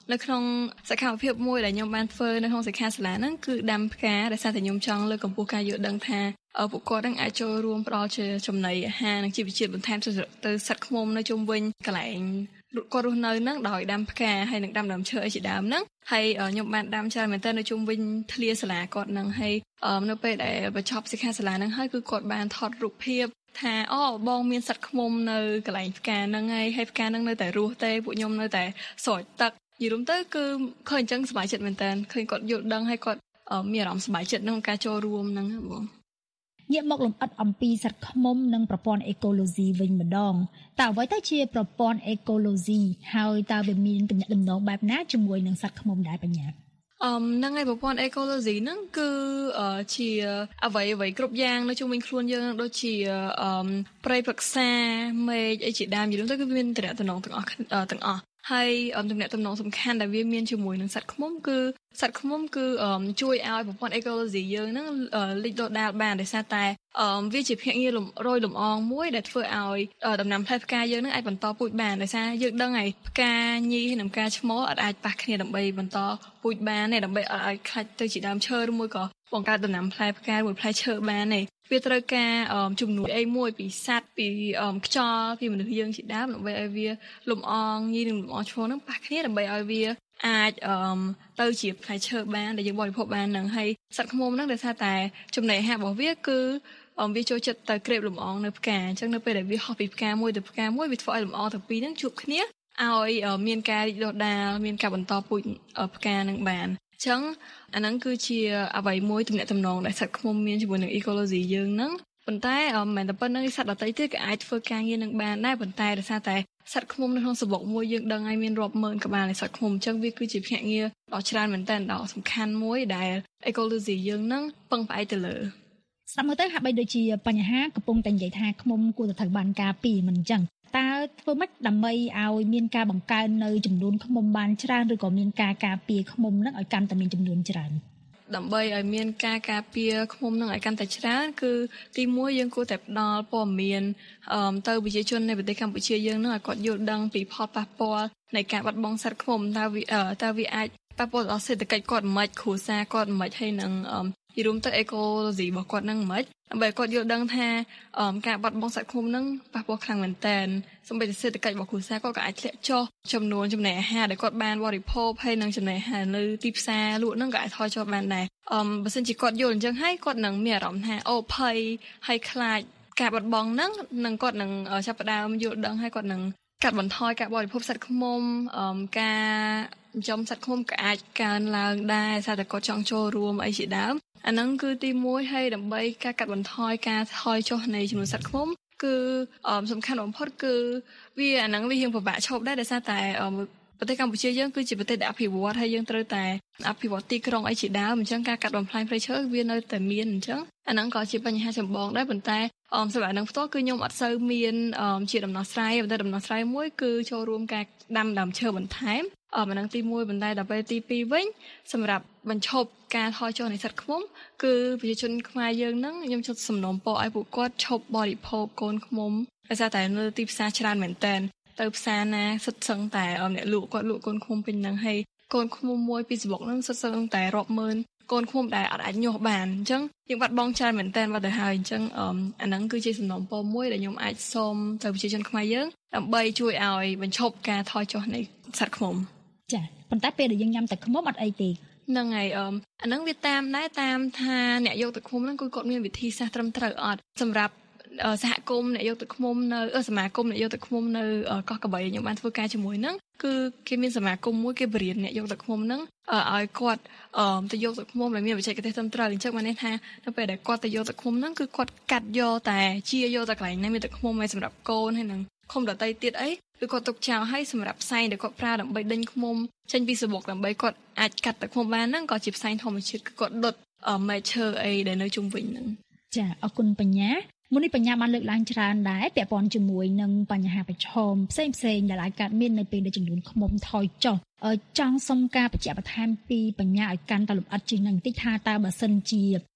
នៅក្នុងសកម្មភាពមួយដែលខ្ញុំបានធ្វើនៅក្នុងសិក្ខាសាលាហ្នឹងគឺដាំផ្កាដែលសារតែខ្ញុំចង់លើកកម្ពស់ការយល់ដឹងថាពួកគាត់នឹងអាចចូលរួមផ្ដល់ជាចំណីអាហារនិងជីវជាតិបន្ថែមទៅសត្វឃ្មុំនៅជុំវិញកន្លែងគាត់រស់នៅហ្នឹងដោយដាំផ្កាហើយនឹងដាំដើមឈើអីជាដើមហ្នឹងហើយខ្ញុំបានដាំច្រើនមែនតើនៅជុំវិញធ្លាសាលាគាត់ហ្នឹងហើយនៅពេលដែលបញ្ចប់សិក្ខាសាលាហ្នឹងហើយគឺគាត់បានថតរូបភាពថាអូបងមានសត្វឃ្មុំនៅកន្លែងផ្កាហ្នឹងហើយហើយផ្កាហ្នឹងនៅតែរស់ទេពួកខ្ញុំនៅតែស្រោចទឹកនិយាយរួមទៅគឺឃើញអញ្ចឹងសប្បាយចិត្តមែនតើឃើញគាត់យល់ដឹងហើយគាត់មានអារម្មណ៍សប្បាយចិត្តក្នុងការចូលរួមហ្នឹងបងងាកមកលំអិតអំពីសត្វឃ្មុំនិងប្រព័ន្ធអេកូឡូស៊ីវិញម្ដងតើអ្វីទៅជាប្រព័ន្ធអេកូឡូស៊ីហើយតើវាមានទំនាក់ទំនងបែបណាជាមួយនឹងសត្វឃ្មុំដែរបញ្ញាអឺហ្នឹងហើយប្រព័ន្ធអេកូឡូស៊ីហ្នឹងគឺជាអ្វីអ្វីគ្រប់យ៉ាងនៅជុំវិញខ្លួនយើងដូចជាអឺព្រៃព្រឹក្សាមេឃអីជាដើមយល់ទៅគឺមានទំនាក់ទំនងទាំងអស់ទាំងអស់ហើយទំនាក់ទំនងសំខាន់ដែលវាមានជាមួយនឹងសត្វឃ្មុំគឺសត្វឃ្មុំគឺជួយឲ្យប្រព័ន្ធអេកូឡូស៊ីយើងហ្នឹងលេចដុះដាលបានដោយសារតែវាជាភ្នាក់ងាររយលំអងមួយដែលធ្វើឲ្យដំណាំផ្លែផ្កាយើងហ្នឹងអាចបន្តពូជបានដោយសារយើងដឹងហើយផ្កាញីហើយនិងផ្កាឈ្មោលអាចប៉ះគ្នាដើម្បីបន្តពូជបានទេដើម្បីឲ្យខ្លាច់ទៅជាដើមឈើឬមួយក៏បង្កើតដំណាំផ្លែផ្កាមួយផ្លែឈើបានទេវាត្រូវការជំនួយអីមួយពីសត្វពីខ្យល់ពីមនុស្សយើងជាដើមដើម្បីឲ្យវាលំអងញីនិងលំអងឈ្មោលហ្នឹងប៉ះគ្នាដើម្បីឲ្យវាអាចទៅជាផ្លែឈើបានដែលយើងបរិភោគបាននឹងហើយសត្វឃ្មុំហ្នឹងដោយសារតែចំណីអាហាររបស់វាគឺវាចូលចិត្តទៅក្រេបលំអងនៅផ្កាអញ្ចឹងនៅពេលដែលវាហោះពីផ្កាមួយទៅផ្កាមួយវាធ្វើឲ្យលំអងទាំងពីរហ្នឹងជួបគ្នាឲ្យមានការរីកដុះដាលមានការបន្តពូជផ្កានឹងបានអញ្ចឹងអាហ្នឹងគឺជាអ្វីមួយទំនាក់ទំនងដែលសត្វឃ្មុំមានជាមួយនឹងអេកូឡូស៊ីយើងហ្នឹងប៉ុន្តែមិនមែនតែប៉ុណ្្នឹងសត្វដទៃទៀតក៏អាចធ្វើការងារនឹងបានដែរប៉ុន្តែដោយសារតែសត្វឃ្មុំនៅក្នុងសបុកមួយយើងដឹងហើយមានរាប់ម៉ឺនក្បាលនៃសត្វឃ្មុំអញ្ចឹងវាគឺជាភ្នាក់ងារដ៏ច្រើនមែនទែនដ៏សំខាន់មួយដែលអេកូឡូស៊ីយើងហ្នឹងពឹងផ្អែកទៅលើស្ដាប់មើលទៅហាក់បីដូចជាបញ្ហាកំពុងតែនិយាយថាឃ្មុំគួរតែត្រូវបានការពារមិនអញ្ចឹងតើធ្វើម៉េចដើម្បីឲ្យមានការបង្កើននៅចំនួនឃ្មុំបានច្រើនឬក៏មានការការពារឃ្មុំហ្នឹងឲ្យកាន់តែមានចំនួនច្រើនដើម្បីឲ្យមានការការពារឃ្មុំនឹងឲ្យកាន់តែច្រើនគឺទីមួយយើងគួរតែផ្ដល់ព័ត៌មានទៅប្រជាជនในប្រទេសកម្ពុជាយើងនឹងឲ្យគាត់យល់ដឹងពីផលប៉ះពាល់នៃការបាត់បង់សត្វឃ្មុំតើវាតើវាអាចប៉ះពាល់ដល់សេដ្ឋកិច្ចគាត់មិនគ្រួសារគាត់មិនហើយនឹងយល់រួមទៅអេកូឡូស៊ីរបស់គាត់នឹងមិនដើម្បីគាត់យល់ដឹងថាការបាត់បង់សត្វឃ្មុំនឹងប៉ះពាល់ខ្លាំងមែនតើសូម្បីតែសេដ្ឋកិច្ចរបស់គ្រួសារគាត់ក៏អាចធ្លាក់ចុះចំនួនចំណីអាហារដែលគាត់បានបរិភោគហើយនឹងចំណីអាហារនៅទីផ្សារលក់នឹងក៏អាចថយចុះបានដែរអឺបើសិនជាគាត់យល់អញ្ចឹងហើយគាត់នឹងមានអារម្មណ៍ថាអូភ័យហើយខ្លាចការបាត់បង់ហ្នឹងនឹងគាត់នឹងចាប់ផ្ដើមយល់ដឹងហើយគាត់នឹងកាត់បន្ថយការបរិភោគសត្វឃ្មុំអឺការចិញ្ចឹមសត្វឃ្មុំក៏អាចកើនឡើងដែរសារតែគាត់ចង់ចូលរួមអីជាដើមអាហ្នឹងគឺទីមួយហើយដើម្បីការកាត់បន្ថយការថយចុះនៃចំនួនសត្វឃ្មុំគឺសំខាន់បំផុតគឺវាអាហ្នឹងវាយើងពិបាកឈប់ដែរដោយសារតែប្រទេសកម្ពុជាយើងគឺជាប្រទេសដែលអភិវឌ្ឍហើយយើងត្រូវតែអភិវឌ្ឍទីក្រុងអីជាដើមអញ្ចឹងការកាត់បំផ្លាញព្រៃឈើវានៅតែមានអញ្ចឹងអាហ្នឹងក៏ជាបញ្ហាចម្បងដែរប៉ុន្តែអមសម្រាប់នឹងផ្ទាល់គឺខ្ញុំអត់សូវមានជាដំណោះស្រាយប៉ុន្តែដំណោះស្រាយមួយគឺចូលរួមការដាំដើមឈើបន្ថែមអមអាហ្នឹងទីមួយប៉ុន្តែដល់ពេលទីពីរវិញសម្រាប់បញ្ឈប់ការថយចុះនៃសត្វឃ្មុំគឺប្រជាជនខ្មែរយើងហ្នឹងខ្ញុំចង់សំណូមពរឲ្យពួកគាត់ឈប់បរិភោគកូនឃ្មុំដោយសារតែនៅទីផ្សារច្រើនមែនតើទៅផ្សារណាសុទ្ធសឹងតែអ្នកលក់គាត់លក់កូនឃ្មុំពេញហ្នឹងហើយកូនឃ្មុំមួយពីសបុកហ្នឹងសុទ្ធសឹងតែរាប់ម៉ឺនកូនឃ្មុំដែលអត់អាចញាស់បានអញ្ចឹងយើងបាត់បង់ច្រើនមែនតើបាត់ទៅហើយអញ្ចឹងអាហ្នឹងគឺជាសំណូមពរមួយដែលខ្ញុំអាចសូមទៅប្រជាជនខ្មែរយើងដើម្បីជួយឲ្យបញ្ឈប់ការថយចុះនៃសត្វឃ្មុំចាប៉ុន្តែពេលដែលយើងញ៉ាំតែឃ្មុំអត់អីទេហ្នឹងហើយអឺអាហ្នឹងវាតាមដែរតាមថាអ្នកយកទឹកឃ្មុំហ្នឹងគឺគាត់មានវិធីសាស្ត្រត្រឹមត្រូវអត់សម្រាប់សហគមន៍អ្នកយកទឹកឃ្មុំនៅសមាគមអ្នកយកទឹកឃ្មុំនៅកោះកបីខ្ញុំបានធ្វើការជាមួយហ្នឹងគឺគេមានសមាគមមួយគេបរៀនអ្នកយកទឹកឃ្មុំហ្នឹងឲ្យគាត់ទៅយកទឹកឃ្មុំដែលមានបច្ចេកទេសត្រឹមត្រូវអញ្ចឹងបានន័យថានៅពេលដែលគាត់ទៅយកទឹកឃ្មុំហ្នឹងគឺគាត់កាត់យកតែជាយកតែកន្លែងណាមានទឹកឃ្មុំឲ្យសម្រាប់កូនហើយនឹងឃុំដតៃទៀតអីគឺគាត់ទុកចោលឲ្យសម្រាប់ផ្សែងដែលគាត់ប្រើដើម្បីដេញឃ្មុំចេញពីសបុកដើម្បីគាត់អាចកាត់ទឹកឃ្មុំបានហ្នឹងក៏ជាផ្សែងធម្មជាតិគឺគាត់ដុតមែកឈើអីដែលនៅជុំវិញហ្នឹងចាអរគុណបញ្ញាមុននេះបញ្ញាបានលើកឡើងច្រើនដែរពាក់ព័ន្ធជាមួយនឹងបញ្ហាប្រឈមផ្សេងផ្សេងដែលអាចកើតមាននៅពេលដែលចំនួនឃ្មុំថយចុះចង់សុំការបញ្ជាក់បន្ថែមពីបញ្ញាឲ្យកាន់តែលម្អិតជាងនេះបន្តិចថាតើបើសិនជា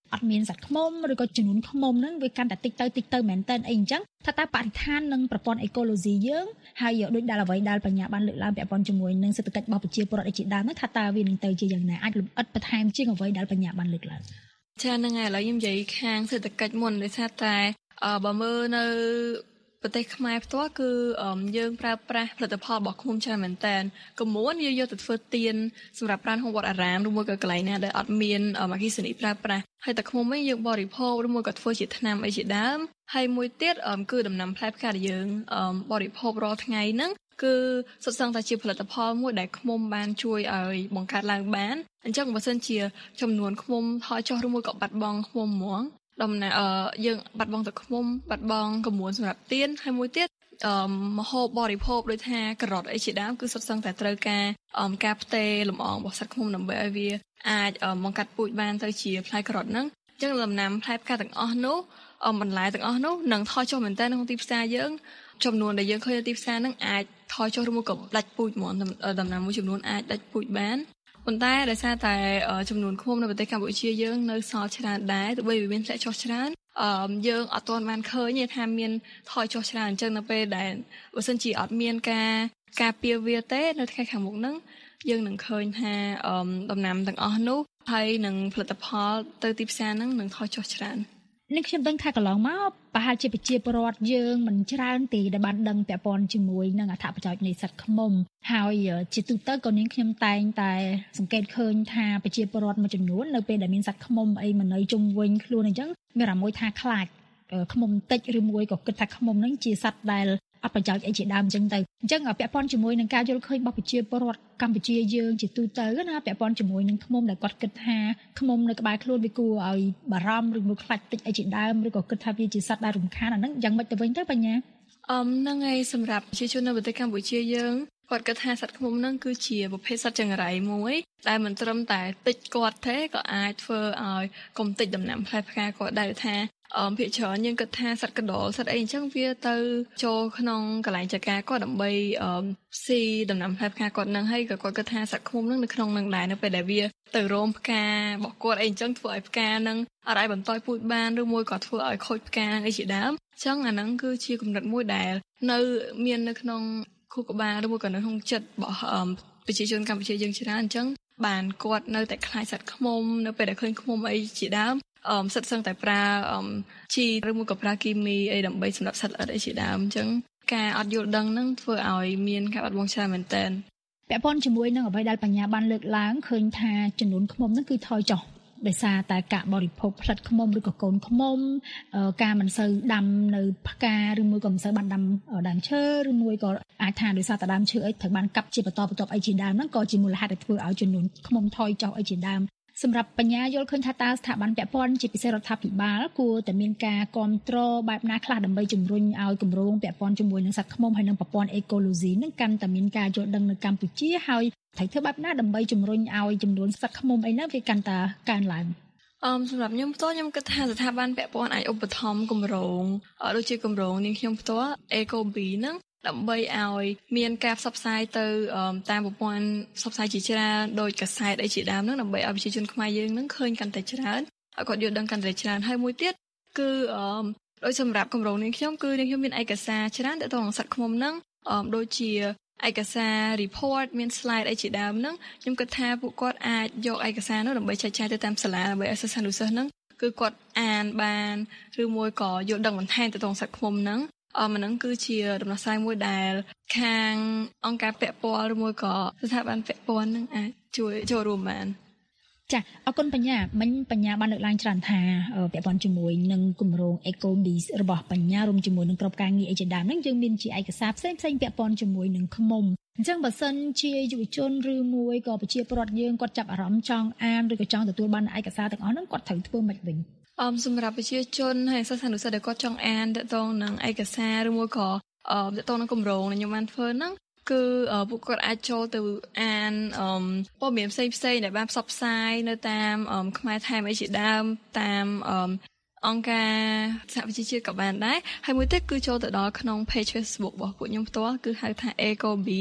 អត់មានសត្វឃ្មុំឬក៏ចំនួនឃ្មុំហ្នឹងវាកាន់តែតិចទៅតិចទៅមែនតើអីអញ្ចឹងថាតើបរិស្ថាននិងប្រព័ន្ធអេកូឡូស៊ីយើងហើយដូចដែលអ្វីដែលបញ្ញាបានលើកឡើងពាក់ព័ន្ធជាមួយនឹងសេដ្ឋកិច្ចរបស់ប្រជាពលរដ្ឋឯជាដើមហ្នឹងថាតើវានឹងទៅជាយ៉ាងណាអាចលម្អិតបន្ថែមជាងអ្វីដែលបញ្ញាបានលើកឡើងចាហ្នឹងហើយឥឡូវខ្ញុំនិយាយខាងសេដ្ឋកិច្ចមុនដោយសារតែបើមើលនៅប្រទេសខ្មែរផ្ទាល់គឺយើងប្រើប្រាស់ផលិតផលរបស់ឃ្មុំច្រើនមែនតើកុំមួនយើងយកទៅធ្វើទៀនសម្រាប់ប្រានក្នុងវត្តអារាមឬមួយក៏កន្លែងណាដែលអត់មានអគ្គិសនីប្រើប្រាស់ហើយតែឃ្មុំវិញយើងបរិភោគឬមួយក៏ធ្វើជាថ្នាំអីជាដើមហើយមួយទៀតគឺដំណាំផ្លែផ្កាដែលយើងបរិភោគរាល់ថ្ងៃហ្នឹងគឺសុទ្ធសឹងតែជាផលិតផលមួយដែលឃ្មុំបានជួយឲ្យបង្កើតឡើងបានអញ្ចឹងបើសិនជាចំនួនឃ្មុំថយចុះឬមួយក៏បាត់បង់ឃ្មុំហ្មងដំណើរយើងបាត់បង់ទឹកឃ្មុំបាត់បង់កម្មួនសម្រាប់ទៀនហើយមួយទៀតអឺមហូបបរិភោគដូចថាការ៉ុតអីជាដើមគឺសុទ្ធសឹងតែត្រូវការការផ្ទេរលំអងរបស់សត្វឃ្មុំដើម្បីឲ្យវាអាចបង្កាត់ពូជបានទៅជាផ្លែការ៉ុតហ្នឹងអញ្ចឹងដំណាំផ្លែផ្កាទាំងអស់នោះបន្លែទាំងអស់នោះនឹងថយចុះមែនតើក្នុងទីផ្សារយើងចំនួនដែលយើងឃើញនៅទីផ្សារហ្នឹងអាចថយចុះឬមួយក៏ដាច់ពូជហ្មងដំណាំមួយចំនួនអាចដាច់ពូជបានប៉ុន្តែដោយសារតែចំនួនឃ្មុំនៅប្រទេសកម្ពុជាយើងនៅសល់ច្រើនដែរទោះបីវាមានធ្លាក់ចុះច្រើនអឺយើងអត់ទាន់បានឃើញថាមានថយចុះច្រើនអញ្ចឹងនៅពេលដែលបើសិនជាអត់មានការការពារវាទេនៅថ្ងៃខាងមុខហ្នឹងយើងនឹងឃើញថាដំណាំទាំងអស់នោះហើយនឹងផលិតផលទៅទីផ្សារហ្នឹងនឹងថយចុះច្រើននេះខ្ញុំដឹងថាកន្លងមកប្រហែលជាប្រជាពលរដ្ឋយើងមិនច្រើនទេដែលបានដឹងពាក់ព័ន្ធជាមួយនឹងអត្ថប្រយោជន៍នៃសត្វឃ្មុំហើយជាទូទៅក៏នាងខ្ញុំតែងតែសង្កេតឃើញថាប្រជាពលរដ្ឋមួយចំនួននៅពេលដែលមានសត្វឃ្មុំអីមកនៅជុំវិញខ្លួនអញ្ចឹងមានអារម្មណ៍ថាខ្លាចឃ្មុំតិចឬមួយក៏គិតថាឃ្មុំហ្នឹងជាសត្វដែលអត់ប្រយោជន៍អីជាដើមអញ្ចឹងទៅអញ្ចឹងពាក់ព័ន្ធជាមួយនឹងការយល់ឃើញរបស់ប្រជាពលរដ្ឋកម្ពុជាយើងជាទូទៅណាពាក់ព័ន្ធជាមួយនឹងឃ្មុំដែលគាត់គិតថាឃ្មុំនៅក្បែរខ្លួនវាគួរឲ្យបារម្ភឬមួយខ្លាចតិចអីជាដើមឬក៏គិតថាវាជាសត្វដែលរំខានអាហ្នឹងយ៉ាងម៉េចទៅវិញទៅបញ្ញាអឺហ្នឹងហើយសម្រាប់ប្រជាជននៅប្រទេសកម្ពុជាយើងគាត់គិតថាសត្វឃ្មុំហ្នឹងគឺជាប្រភេទសត្វចង្រៃមួយដែលមិនត្រឹមតែតិចគាត់ទេក៏អាចធ្វើឲ្យកុំតិចដំណាំផ្លែផ្កាគាត់ដែរថាអមភាគច្រើនយើងគិតថាសត្វកណ្ដុរសត្វអីអញ្ចឹងវាទៅចូលក្នុងកន្លែងចការគាត់ដើម្បីអមស៊ីដំណាំផ្លែផ្កាគាត់នឹងហើយក៏គាត់គិតថាសត្វឃ្មុំនឹងនៅក្នុងនឹងដែរនៅពេលដែលវាទៅរោមផ្ការបស់គាត់អីអញ្ចឹងធ្វើឲ្យផ្កានឹងអត់អាចបន្តពូជបានឬមួយក៏ធ្វើឲ្យខូចផ្កាអីជាដើមអញ្ចឹងអាហ្នឹងគឺជាគំនិតមួយដែលនៅមាននៅក្នុងខួរក្បាលឬមួយក៏នៅក្នុងចិត្តរបស់ប្រជាជនកម្ពុជាយើងច្រើនអញ្ចឹងបានគាត់នៅតែខ្លាចសត្វឃ្មុំនៅពេលដែលឃើញឃ្មុំអីជាដើមអមសិតសឹងតែប្រើអមជីឬមួយក៏ប្រើគីមីអីដើម្បីសម្រាប់សត្វល្អិតអីជាដើមអញ្ចឹងការអត់យល់ដឹងហ្នឹងធ្វើឲ្យមានការបាត់បង់ច្រើនមែនទែនពាក់ព័ន្ធជាមួយនឹងអ្វីដែលបញ្ញាបានលើកឡើងឃើញថាចំនួនឃ្មុំហ្នឹងគឺថយចុះដោយសារតែការបរិភោគផ្លិតឃ្មុំឬក៏កូនឃ្មុំការមិនសូវដាំនៅផ្កាឬមួយក៏មិនសូវបានដាំដើមឈើឬមួយក៏អាចថាដោយសារតែដើមឈើអីត្រូវបានកាប់ជាបន្តបន្ទាប់អីជាដើមហ្នឹងក៏ជាមូលហេតុដែលធ្វើឲ្យចំនួនឃ្មុំថយចុះអីជាដើមសម្រាប់បញ្ញាយល់ឃើញថាតើស្ថាប័នពាក់ព័ន្ធជាពិសេសរដ្ឋាភិបាលគួរតែមានការគ្រប់គ្រងបែបណាខ្លះដើម្បីជំរុញឲ្យគម្រោងពាក់ព័ន្ធជាមួយនឹងសត្វឃ្មុំហើយនិងប្រព័ន្ធអេកូឡូស៊ីនឹងកាន់តែមានការយល់ដឹងនៅកម្ពុជាហើយត្រូវធ្វើបែបណាដើម្បីជំរុញឲ្យចំនួនសត្វឃ្មុំអីហ្នឹងវាកាន់តែកើនឡើងអមសម្រាប់ខ្ញុំផ្ទាល់ខ្ញុំគិតថាស្ថាប័នពាក់ព័ន្ធអាចឧបត្ថម្ភគម្រោងដូចជាគម្រោងនាងខ្ញុំផ្ទាល់ Eco-Bee ហ្នឹងដើម្បីឲ្យមានការផ្សព្វផ្សាយទៅតាមប្រព័ន្ធផ្សព្វផ្សាយជាច្រើនដូចកាសែតអីជាដើមហ្នឹងដើម្បីឲ្យប្រជាជនខ្មែរយើងហ្នឹងឃើញកាន់តែច្រើនឲ្យគាត់យល់ដឹងកាន់តែច្រើនហើយមួយទៀតគឺដោយសម្រាប់គម្រោងនាងខ្ញុំគឺនាងខ្ញុំមានឯកសារច្រើនទាក់ទងនឹងសត្វឃ្មុំហ្នឹងដូចជាឯកសារ report មាន slide អីជាដើមហ្នឹងខ្ញុំគិតថាពួកគាត់អាចយកឯកសារនោះដើម្បីចែកចាយទៅតាមសាលាដើម្បីឲ្យសិស្សានុសិស្សហ្នឹងគឺគាត់អានបានឬមួយក៏យល់ដឹងបន្ថែមទៅក្នុងសត្វឃ្មុំហ្នឹងអមហ្នឹងគឺជាដំណោះស្រាយមួយដែលខាងអង្គការពាក់ព័ន្ធឬមួយក៏ស្ថាប័នពាក់ព័ន្ធហ្នឹងអាចជួយចូលរួមបានចាអរគុណបញ្ញាមិញបញ្ញាបានលើកឡើងច្រើនថាពាក់ព័ន្ធជាមួយនឹងគម្រោង Eco-Bee របស់បញ្ញារួមជាមួយនឹងក្រុមការងារអីជាដើមហ្នឹងយើងមានជាឯកសារផ្សេងផ្សេងពាក់ព័ន្ធជាមួយនឹងឃ្មុំអញ្ចឹងបើសិនជាយុវជនឬមួយក៏ប្រជាពលរដ្ឋយើងគាត់ចាប់អារម្មណ៍ចង់អានឬក៏ចង់ទទួលបានឯកសារទាំងអស់ហ្នឹងគាត់ត្រូវធ្វើម៉េចវិញអមសម្រាប់ប្រជាជនហើយសិស្សានុសិស្សដែលគាត់ចង់អានទាក់ទងនឹងឯកសារឬមួយក៏អឺទាក់ទងនឹងគម្រោងដែលខ្ញុំបានធ្វើហ្នឹងគឺពួកគាត់អាចចូលទៅអានព័ត៌មានផ្សេងផ្សេងដែលបានផ្សព្វផ្សាយនៅតាមខ្មែរថែមអីជាដើមតាមអង្គការសហវិជ្ជាជាតិក៏បានដែរហើយមួយទៀតគឺចូលទៅដល់ក្នុង page Facebook របស់ពួកខ្ញុំផ្ទាល់គឺហៅថា Eco-Bee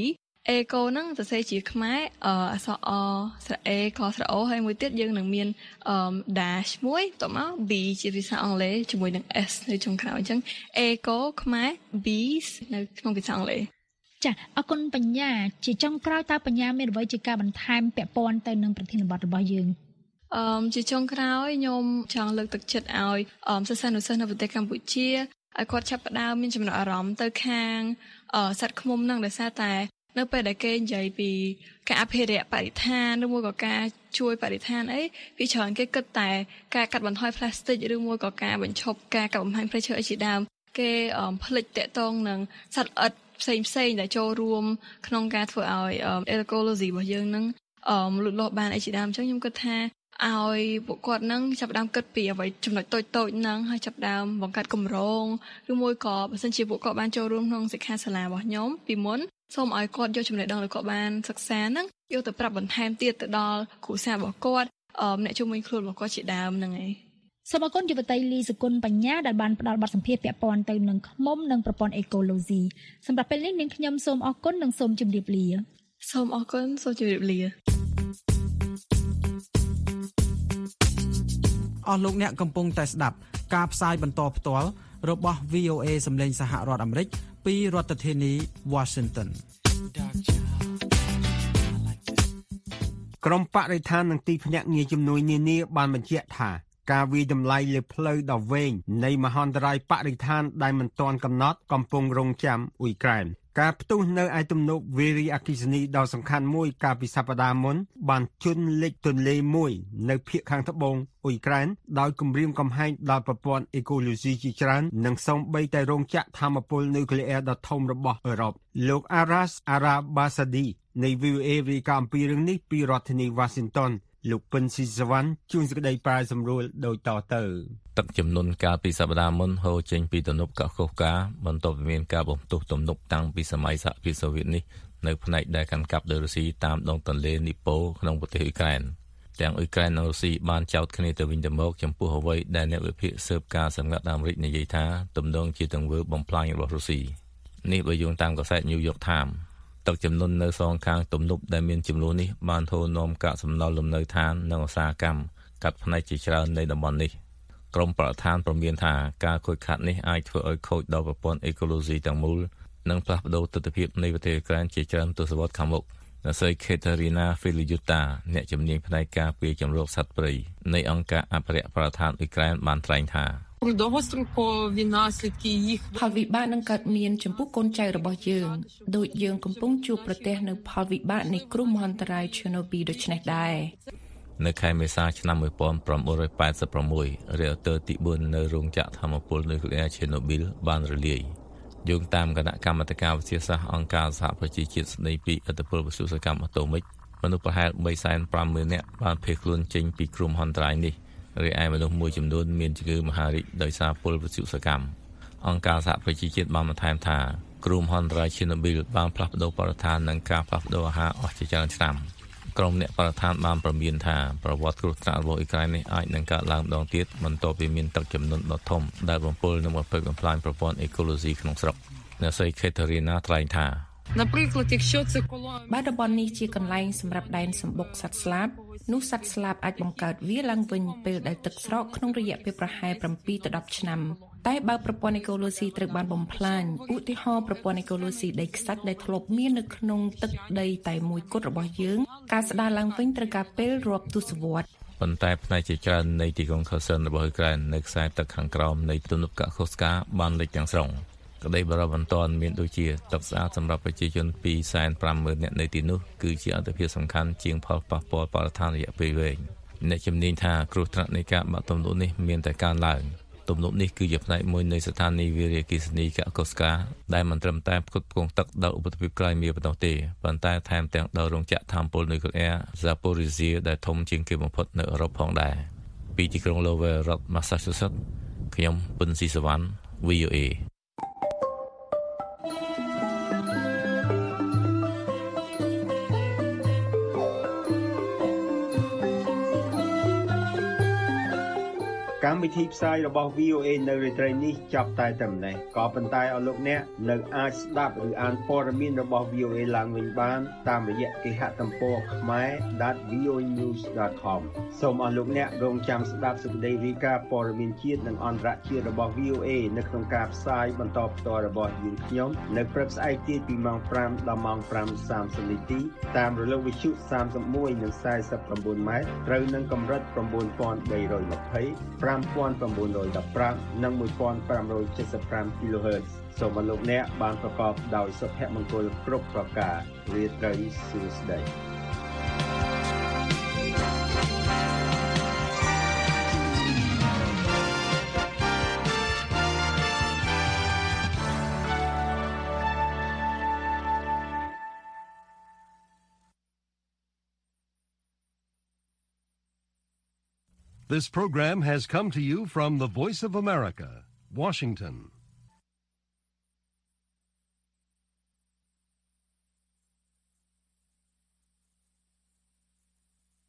eco ហ្នឹងសរសេរជាខ្មែរអអសអស្រអេកស្រអូហើយមួយទៀតយើងនឹងមានអឺ dash មួយតមក b ជាភាសាអង់គ្លេសជាមួយនឹង s នៅចុងក្រោយអញ្ចឹង eco ខ្មែរ b នៅក្នុងភាសាអង់គ្លេសចាអរគុណបញ្ញាជាចុងក្រោយតើបញ្ញាមានអ្វីជាការបន្ថែមពាក់ព័ន្ធទៅនឹងប្រធានបទរបស់យើងអឺជាចុងក្រោយខ្ញុំចង់លើកទឹកចិត្តឲ្យសិស្សានុសិស្សនៅប្រទេសកម្ពុជាឲ្យគាត់ចាប់ផ្ដើមមានចំណាប់អារម្មណ៍ទៅខាងសត្វឃ្មុំហ្នឹងដោយសារតែនៅពេលដែលគេនិយាយពីការអភិរក្សបរិស្ថានឬមួយក៏ការជួយបរិស្ថានអីវាច្រើនគេគិតតែការកាត់បន្ថយផ្លាស្ទិកឬមួយក៏ការបញ្ឈប់ការកាប់បំផ្លាញព្រៃឈើអីជាដើមគេផ្លិចតាក់ទងនឹងសត្វល្អិតផ្សេងផ្សេងដែលចូលរួមក្នុងការធ្វើឲ្យ ecology របស់យើងនឹងលូតលាស់បានអីជាដើមអញ្ចឹងខ្ញុំគិតថាឲ្យពួកគាត់នឹងចាប់ផ្ដើមគិតពីអ្វីចំណុចតូចតូចហ្នឹងហើយចាប់ផ្ដើមបង្កើតគម្រោងឬមួយក៏បើសិនជាពួកគាត់បានចូលរួមក្នុងសិក្ខាសាលារបស់ខ្ញុំពីមុនសូមឲ្យគាត់យកចំណេះដឹងដែលគាត់បានសិក្សាហ្នឹងយកទៅប្រាប់បន្ថែមទៀតទៅដល់គ្រួសាររបស់គាត់អ្នកជុំវិញខ្លួនរបស់គាត់ជាដើមហ្នឹងឯងសូមអរគុណយុវតីលីសុគន្ធបញ្ញាដែលបានផ្ដល់បទសម្ភាសន៍ពាក់ព័ន្ធទៅនឹងឃ្មុំនិងប្រព័ន្ធអេកូឡូស៊ីសម្រាប់ពេលនេះនាងខ្ញុំសូមអរគុណនិងសូមជម្រាបលាសូមអរគុណសូមជម្រាបលាអស់លោកអ្នកកំពុងតែស្ដាប់ការផ្សាយបន្តផ្ទាល់របស់ វី អូ អេ សម្លេងសហរដ្ឋអាមេរិកពីរដ្ឋធានី Washington ក្រុមបរិស្ថាននិងទីភ្នាក់ងារជំនួយនានាបានបញ្ជាក់ថាការវាយតម្លៃលើផ្លូវដ៏វែងនៃមហន្តរាយបរិស្ថានដែលមិនទាន់កំណត់កំពុងរងចាំអ៊ុយក្រែនការផ្ទុះនៅឯទំនប់វារីអគ្គិសនីដ៏សំខាន់មួយកាលពីសប្តាហ៍មុនបានជន់លិចទន្លេមួយនៅភាគខាងត្បូងអ៊ុយក្រែនដោយគំរាមកំហែងដល់ប្រព័ន្ធអេកូឡូស៊ីជាច្រើននិងសូម្បីតែរោងចក្រថាមពលនុយក្លេអ៊ែរដ៏ធំរបស់អឺរ៉ុបលោក Aras Arabasadi នៃ វី អូ អេ រាយការណ៍អំពីរឿងនេះពីរដ្ឋធានី Washingtonលោកពិនស៊ីសវណ្ណជួនសេចក្តីប្រាយសម្រួលដូចតទៅទឹកជំនន់កាលពីសប្តាហ៍មុនហូរចេញពីទំនប់កោះកុសកាបន្ទាប់ពីមានការបំផ្ទុះទំនប់តាំងពីសម័យសហភាពសូវៀតនេះនៅផ្នែកដែលកាន់កាប់ដោយរុស្ស៊ីតាមដងទន្លេនីប៉ូក្នុងប្រទេសអ៊ុយក្រែនទាំងអ៊ុយក្រែននិងរុស្ស៊ីបានចោទគ្នាទៅវិញទៅមកចំពោះអ្វីដែលអ្នកវិភាគស៊ើបការសម្ងាត់អាមេរិកនិយាយថាទំនងជាទង្វើបំផ្លាញរបស់រុស្ស៊ីនេះបើយោងតាមកាសែត New York Timesទឹកជំនន់នៅសងខាងទំនប់ដែលមានចំនួននេះបានហូរនាំកាកសំណល់លំនៅឋាននិងឧស្សាហកម្មកាត់ផ្នែកជាច្រើននៃតំបន់នេះក្រមបរិស្ថានព្រមានថាការខូចខាតនេះអាចធ្វើឲ្យខូចដល់ប្រព័ន្ធអេកូឡូស៊ីទាំងមូលនិងផ្លាស់ប្ដូរទិដ្ឋភាពនៃប្រទេសអ៊ុយក្រែនជាច្រើនទសវត្សរ៍ខាងមុខអ្នកស្រី Katerina Filiuta អ្នកជំនាញផ្នែកការពារជំរកសត្វព្រៃនៃអង្គការអភិរក្សបរិស្ថានអ៊ុយក្រែនបានថ្លែងថាផលវិបាកនឹងកើតមានចំពោះកូនចៅរបស់យើងដូចយើងកំពុងជួបប្រទះនៅផលវិបាកនៃគ្រោះមហន្តរាយ Chernobyl ដូចនេះដែរនៅខែមេសាឆ្នាំmột nghìn chín trăm tám mươi sáuរៀលទ័រទីbốnនៅរោងចក្រថាមពលនុយក្លេអ៊ែរ Chernobyl បានរលាយយោងតាមគណៈកម្មាធិការវិទ្យាសាស្ត្រអង្គការសហប្រជាជាតិស្ដីពីឥទ្ធិពលវិទ្យុសកម្មអាតូមិកមនុស្សប្រហែលបីសែនប្រាំម៉ឺននាក់បានភៀសខ្លួនចេញពីគ្រោះមហន្តរាយនេះរីឯមនុស្សមួយចំនួនមានជំងឺមហារីកដោយសារពលវិទ្យុសកម្មអង្គការសហប្រជាជាតិបានបន្ថែមថាគ្រោះមហន្តរាយ Chernobyl បានផ្លាស់ប្ដូរបរិស្ថាននិងការផ្លាស់ប្ដូរអាហារអស់ជាច្រើនឆ្នាំក្រុមអ្នកបរិស្ថានបានប្រមានថាប្រវត្តិគ្រោះថ្នាក់របស់អ៊ុយក្រែននេះអាចនឹងកើតឡើងម្ដងទៀតបន្ទាប់ពីមានទឹកជំនន់ដ៏ធំដែលបំពុលនិងបំផ្លិចបំផ្លាញប្រព័ន្ធអេកូឡូស៊ីក្នុងស្រុកអ្នកស្រី Katerina ថ្លែងថាបើតំបន់នេះជាកន្លែងសម្រាប់ដែនសម្បុកសត្វស្លាបនោះសត្វស្លាបអាចបង្កើតវាឡើងវិញពេលដែលទឹកស្រកក្នុងរយៈពេលប្រហែល7ទៅ10ឆ្នាំតែបើប្រព័ន្ធអេកូឡូស៊ីត្រូវបានបំផ្លាញឧទាហរណ៍ប្រព័ន្ធអេកូឡូស៊ីដីខ្សាច់ដែលធ្លាប់មាននៅក្នុងទឹកដីតែមួយគត់របស់យើងការស្ដារឡើងវិញត្រូវការពេលរាប់ទសវត្សរ៍ប៉ុន្តែផ្នែកជាច្រើននៃទីក្រុង Kherson របស់អ៊ុយក្រែននៅខ្សែទឹកខាងក្រោមនៃទំនប់កាកូស្កាបានលិចទាំងស្រុងក្តីបារម្ភបន្ទាន់មានដូចជាទឹកស្អាតសម្រាប់ប្រជាជនពីរសែនប្រាំម៉ឺននាក់នៅទីនោះគឺជាអាទិភាពសំខាន់ជាងផលប៉ះពាល់បរិស្ថានរយៈពេលវែងអ្នកជំនាញថាគ្រោះថ្នាក់នៃការបាក់ទំនប់នេះមានតែកើនឡើងទំនប់នេះគឺជាផ្នែកមួយនៃស្ថានីយវារីអគ្គិសនីកាកូស្កាដែលមិនត្រឹមតែផ្គត់ផ្គង់ទឹកដល់ឧបទ្វីបក្រៃមាប៉ុណ្ណោះទេប៉ុន្តែថែមទាំងដល់រោងចក្រថាមពលនុយក្លេអ៊ែរ Zaporizhzhia ដែលធំជាងគេបំផុតនៅអឺរ៉ុបផងដែរពីទីក្រុង Lowell រដ្ឋ Massachusetts ខ្ញុំពិនស៊ីសវណ្ណ វី អូ អេកម្មវិធីផ្សាយរបស់ វី អូ เอ នៅរាត្រីនេះចាប់តែតែប៉ុណ្ណេះក៏ប៉ុន្តែអស់លោកអ្នកនៅអាចស្ដាប់ឬអានព័ត៌មានរបស់ វី អូ เอ ឡើងវិញបានតាមរយៈគេហទំព័រ khmer dot v o news dot com សូមអស់លោកអ្នករងចាំស្ដាប់សេចក្តីរាយការណ៍ព័ត៌មានជាតិនិងអន្តរជាតិរបស់ វី អូ เอ នៅក្នុងការផ្សាយបន្តផ្ទាល់របស់យើងខ្ញុំនៅព្រឹកស្អែកទៀតពីម៉ោងfiveដល់ម៉ោងfive thirtyនាទីតាមរលកវិទ្យុthirty-oneនិងforty-nineម៉ែត្រត្រូវនឹងកម្រិតnine thousand three hundred twenty, five thousand nine hundred fifteenនិងone thousand five hundred seventy-fiveគីឡូហឺត សូមអរលោកអ្នកបានប្រកបដោយសុភមង្គលគ្រប់ប្រការរាត្រីសួស្តី This program has come to you from the Voice of America, Washington.